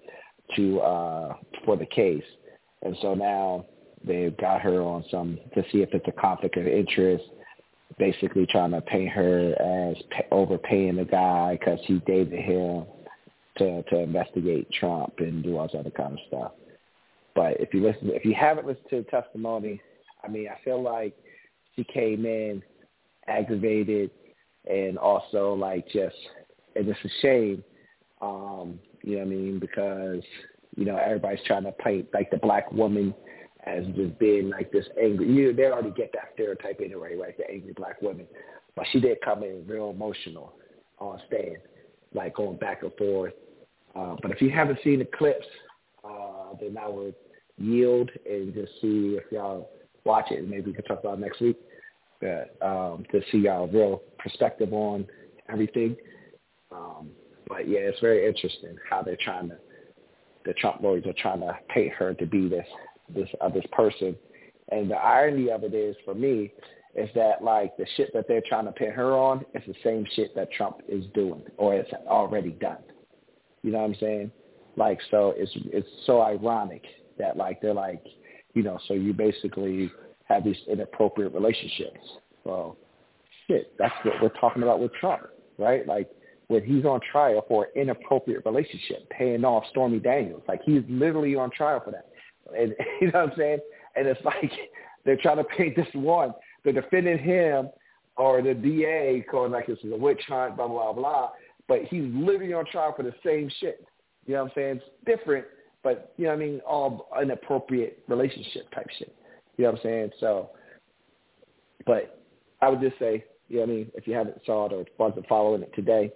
for the case, and so now they've got her on to see if it's a conflict of interest, basically trying to paint her as overpaying the guy because he dated him to investigate Trump and do all this other kind of stuff. But if you haven't listened to the testimony, I mean, I feel like she came in aggravated and also like just, and it's a shame, you know what I mean, because, you know, everybody's trying to paint like the black woman as just being like this angry. They already get that stereotype anyway, right? The angry black woman. But she did come in real emotional on stand, like going back and forth. But if you haven't seen the clips, then I would yield and just see if y'all watch it, and maybe we can talk about it next week. To see y'all real perspective on everything. But yeah, it's very interesting how the Trump lawyers are trying to paint her to be this person. And the irony of it is, for me, is that like the shit that they're trying to pin her on is the same shit that Trump is doing or it's already done. You know what I'm saying? Like, so it's so ironic that like they're like, you know, so you basically have these inappropriate relationships. Well, shit, that's what we're talking about with Trump, right? Like when he's on trial for an inappropriate relationship, paying off Stormy Daniels, like he's literally on trial for that. And you know what I'm saying? And it's like they're trying to paint this one. They're defending him or the DA calling like this is a witch hunt, blah, blah, blah. But he's literally on trial for the same shit. You know what I'm saying? It's different, but, you know what I mean, all inappropriate relationship type shit. You know what I'm saying? So, but I would just say, you know what I mean, if you haven't saw it or wasn't following it today,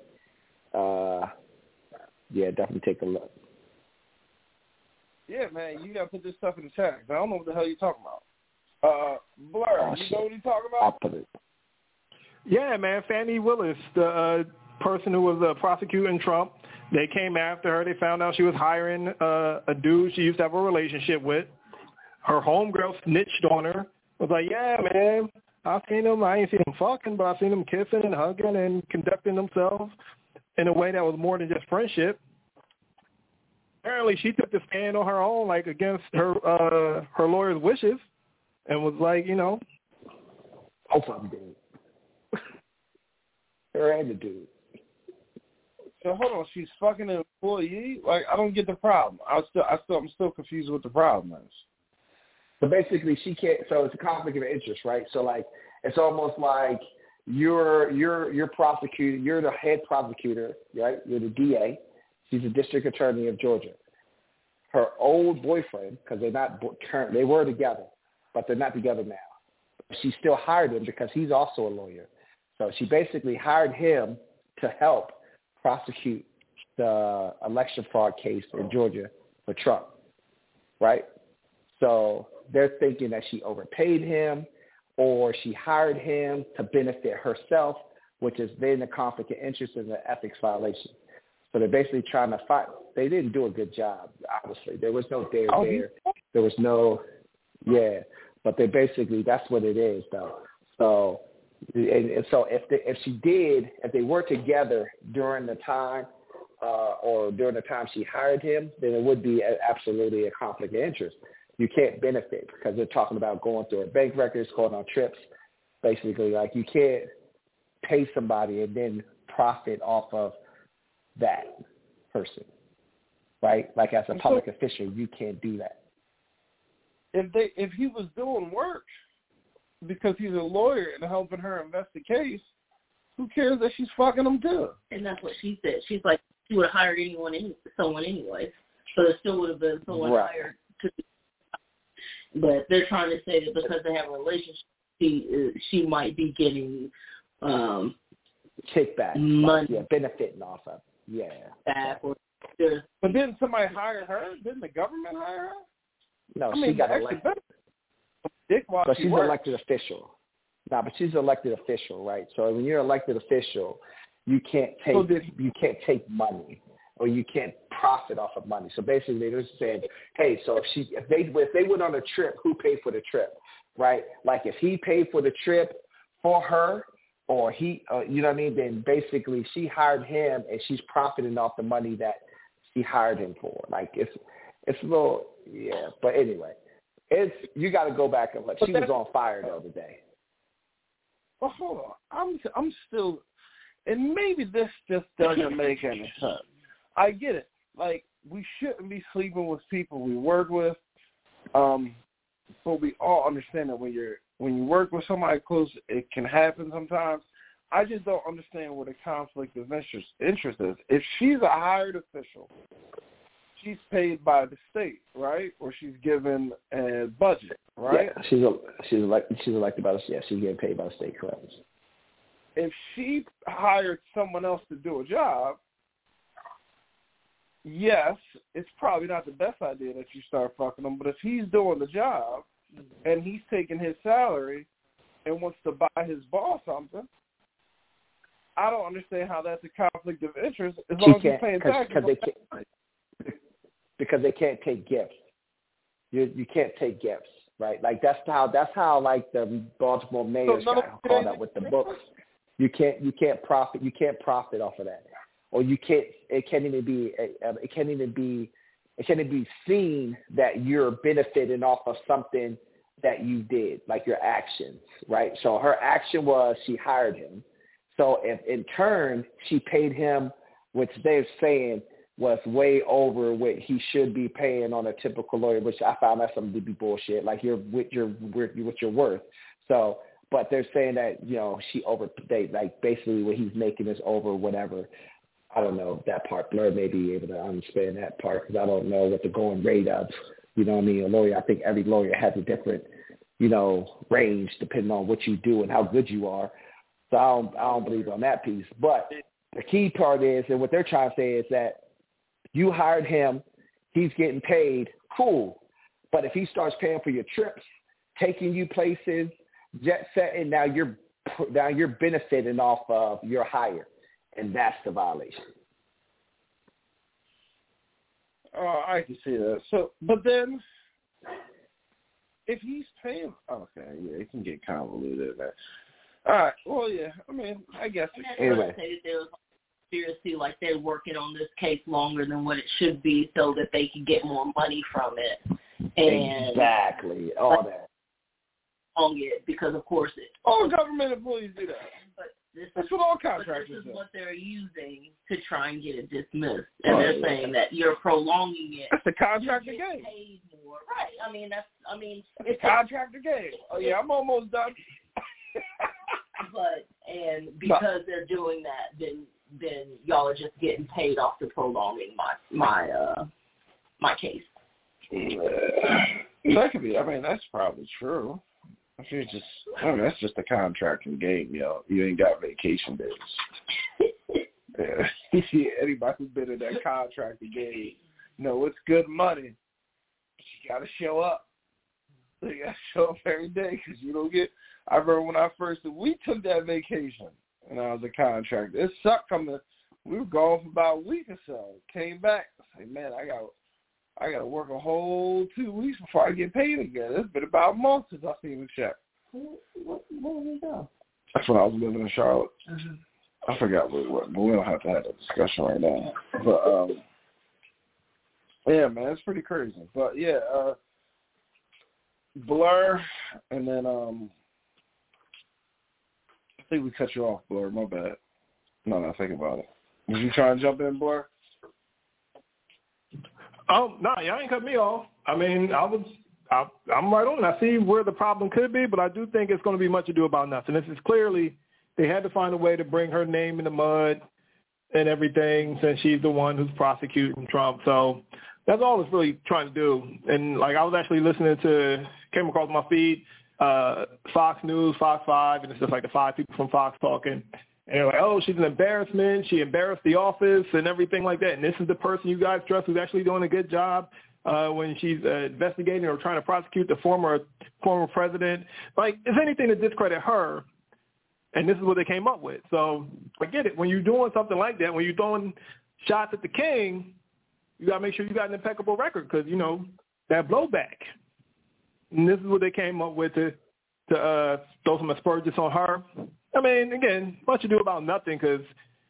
yeah, definitely take a look. Yeah, man, you got to put this stuff in the chat. I don't know what the hell you're talking about. Blur, you know what he's talking about? I'll put it. Yeah, man, Fannie Willis, the person who was prosecuting Trump, they came after her. They found out she was hiring a dude she used to have a relationship with. Her homegirl snitched on her. Was like, yeah, man, I ain't seen them fucking, but I seen them kissing and hugging and conducting themselves in a way that was more than just friendship. Apparently, she took the stand on her own, like against her lawyer's wishes, and was like, you know, both of them did. Her and the dude. So hold on, she's fucking an employee? Like, I don't get the problem. I'm still confused with the problem is. So basically, she can't. So it's a conflict of interest, right? So like, it's almost like you're prosecutor. You're the head prosecutor, right? You're the DA. She's the district attorney of Georgia. Her old boyfriend, because they were together, but they're not together now. She still hired him because he's also a lawyer. So she basically hired him to help prosecute the election fraud case in Georgia for Trump, right? So they're thinking that she overpaid him or she hired him to benefit herself, which is then a conflict of interest and an ethics violation. So they're basically trying to fight. They didn't do a good job, obviously. There was no there. There was no, but they basically, that's what it is, though. So, and so if they were together during the time or during the time she hired him, then it would be absolutely a conflict of interest. You can't benefit because they're talking about going through her bank records, going on trips. Basically, like you can't pay somebody and then profit off of that person, right? Like as a public official, you can't do that. If he was doing work because he's a lawyer and helping her invest the case, who cares that she's fucking him too? And that's what she said. She's like, she would have hired someone anyway, so there still would have been someone hired to. But they're trying to say that because they have a relationship, she might be getting kickback money, benefiting off of. Back or but didn't somebody hire her? Didn't the government hire her? No, she got elected. But she's an elected official. No, but she's an elected official, right? So when you're an elected official, you can't take money or you can't profit off of money. So basically, they're just saying, hey, so if they went on a trip, who paid for the trip, right? Like if he paid for the trip for her, or he, you know what I mean? Then basically she hired him, and she's profiting off the money that she hired him for. Like it's a little, But anyway, you got to go back and look. She was on fire the other day. Well, hold on. I'm still, and maybe this just doesn't make any sense. I get it. Like we shouldn't be sleeping with people we work with, but we all understand that when you work with somebody close, it can happen sometimes. I just don't understand what a conflict of interest is. If she's a hired official, she's paid by the state, right? Or she's given a budget, right? Yeah, she's elected by the state. Yeah, she's getting paid by the state, correct. If she hired someone else to do a job, yes, it's probably not the best idea that you start fucking him. But if he's doing the job and he's taking his salary and wants to buy his boss something, I don't understand how that's a conflict of interest as long as he's paying taxes. Because they can't take gifts. You can't take gifts, right? Like that's how like the Baltimore mayor's got caught up with the books. You can't profit off of that. Or it can't even be seen that you're benefiting off of something that you did, like your actions, right? So her action was she hired him. So if in turn she paid him, which they're saying was way over what he should be paying on a typical lawyer, which I found that something to be bullshit. Like you're with your worth. So, but they're saying that she overpaid. Like basically what he's making is over whatever. I don't know that part. Blur may be able to understand that part because I don't know what the going rate of. You know what I mean? A lawyer. I think every lawyer has a different range depending on what you do and how good you are. So I don't believe on that piece. But the key part is, and what they're trying to say is that you hired him, he's getting paid, cool. But if he starts paying for your trips, taking you places, jet setting, now you're benefiting off of your hire, and that's the violation. Oh, I can see that. So, but then if he's paying, okay, yeah, it can get convoluted. All right. Well, yeah. I mean, I guess. Anyway. There was conspiracy, like they're working on this case longer than what it should be, so that they can get more money from it. And exactly. All that. On it because, of course, all government employees do that. But that's what all contractors do. This is what they're using to try and get it dismissed, and they're saying that you're prolonging it. That's the contractor game. Paid more, right? It's a contractor game. Oh yeah, I'm almost done. Because they're doing that, then y'all are just getting paid off for prolonging my case. That could be. I mean, that's probably true. That's just a contracting game, yo. You ain't got vacation days. Anybody who's been in that contract game, it's good money. But you got to show up. You got to show up every day because you don't get. I remember when we took that vacation and I was a contractor. It sucked coming. We were gone for about a week or so. Came back. I said, man, I got to work a whole 2 weeks before I get paid again. It's been about a month since I seen the check. Where we go? That's when I was living in Charlotte. Mm-hmm. I forgot what it was, but we don't have to have that discussion right now. But, yeah, man, it's pretty crazy. But, yeah, Blur, and then I think we cut you off, Blur. My bad. No, think about it. Did you try and jump in, Blur? No, y'all ain't cut me off. I mean, I'm right on. I see where the problem could be, but I do think it's going to be much ado about nothing. This is clearly they had to find a way to bring her name in the mud and everything since she's the one who's prosecuting Trump. So that's all it's really trying to do. And, like, I was actually came across my feed, Fox News, Fox 5, and it's just like the 5 people from Fox talking. And they're like, oh, she's an embarrassment. She embarrassed the office and everything like that. And this is the person you guys trust who's actually doing a good job when she's investigating or trying to prosecute the former president. Like, it's anything to discredit her. And this is what they came up with. So I get it. When you're doing something like that, when you're throwing shots at the king, you got to make sure you got an impeccable record because, that blowback. And this is what they came up with to throw some aspersions on her. I mean, again, much ado about nothing because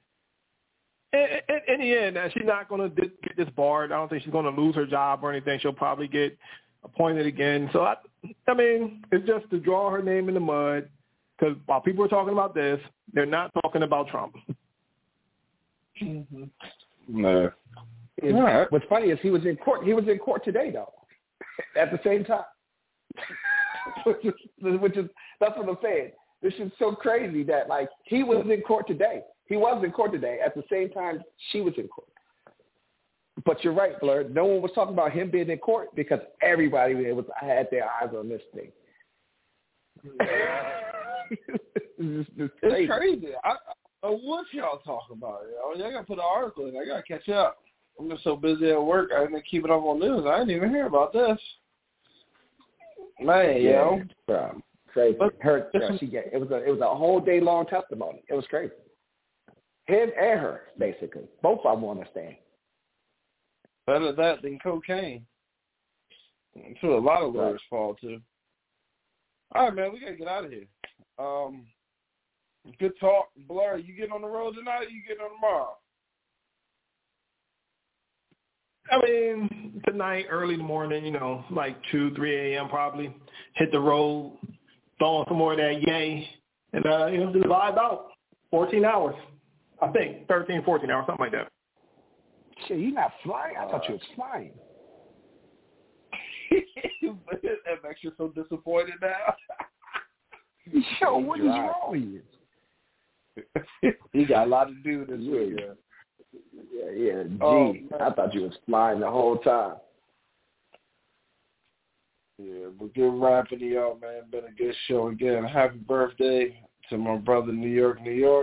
in the end, she's not going to get disbarred. I don't think she's going to lose her job or anything. She'll probably get appointed again. So, I mean, it's just to draw her name in the mud because while people are talking about this, they're not talking about Trump. Mm-hmm. No. Right. What's funny is he was in court. He was in court today, though, at the same time. which is that's what I'm saying. This is so crazy that, like, he was in court today. He was in court today at the same time she was in court. But you're right, Blur. No one was talking about him being in court because everybody had their eyes on this thing. It's crazy. What y'all talking about? Y'all got to put an article in. I got to catch up. I'm just so busy at work. I didn't keep it up on news. I didn't even hear about this. Man, crazy. It was a whole day long testimony. It was crazy. Him and her, basically, both of them on the stand. Better that than cocaine. That's what a lot of lawyers fall to. All right, man, we gotta get out of here. Good talk, Blur. You getting on the road tonight? Or you getting on tomorrow? I mean, tonight, early in the morning, like 2, 3 a.m. probably. Hit the road, throwing some more of that yay, and, just vibe out. 14 hours, I think. 13, 14 hours, something like that. Shit, you're not flying? I thought you was flying. That makes you so disappointed now. Yo, what is wrong with you? You got a lot to do this week. Yeah. I thought you was flying the whole time. Yeah, but good rapping to y'all, man. Been a good show again. Happy birthday to my brother, New York.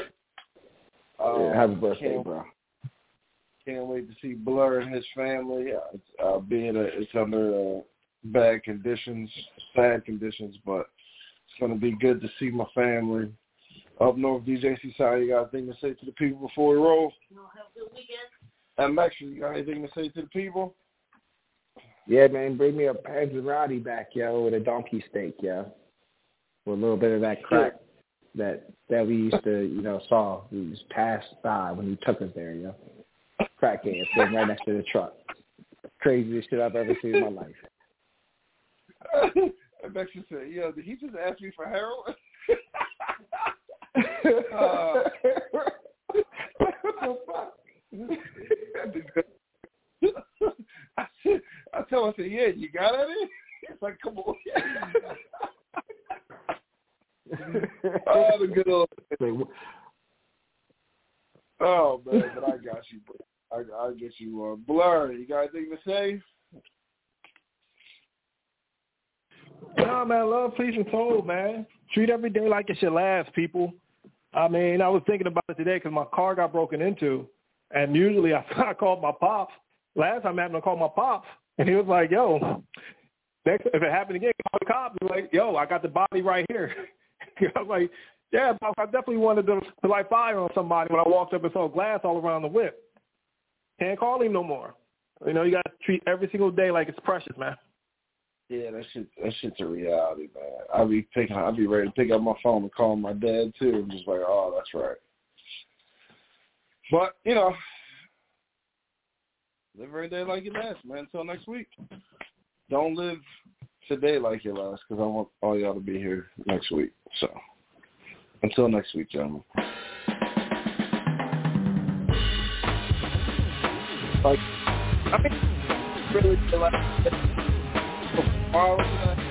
Happy birthday, bro. Can't wait to see Blur and his family. It's under bad conditions, sad conditions, but it's going to be good to see my family. Up north, DJ Seaside, you got anything to say to the people before we roll? No, have a good weekend. And Max, you got anything to say to the people? Yeah, man, bring me a Panzerotti back, yo, with a donkey steak, yo. With a little bit of that crack that we used to, saw. We just passed by when he took us there, yo. Crackhead sitting right next to the truck. Craziest shit I've ever seen in my life. I bet you said, yo, did he just ask me for heroin? What the fuck? I tell him, I said, yeah, you got it? It's like, come on. The good old. Oh, man, but I got you, bro. I'll get you. Blur, you got anything to say? No, man, love, peace, and soul, man. Treat every day like it's your last, people. I mean, I was thinking about it today because my car got broken into, and usually I called my pops. Last time I happened to call my pops, and he was like, yo, if it happened again, call the cops. He was like, yo, I got the body right here. I was like, yeah, Pops, I definitely wanted to light fire on somebody when I walked up and saw glass all around the whip. Can't call him no more. You know, you got to treat every single day like it's precious, man. Yeah, that shit's a reality, man. I'd be ready to pick up my phone and call my dad too. I'm just like, oh, that's right. But, you know, live every day like your last, man, until next week. Don't live today like your last, because I want all y'all to be here next week. So, until next week, gentlemen. Like, I mean, really feel like tomorrow,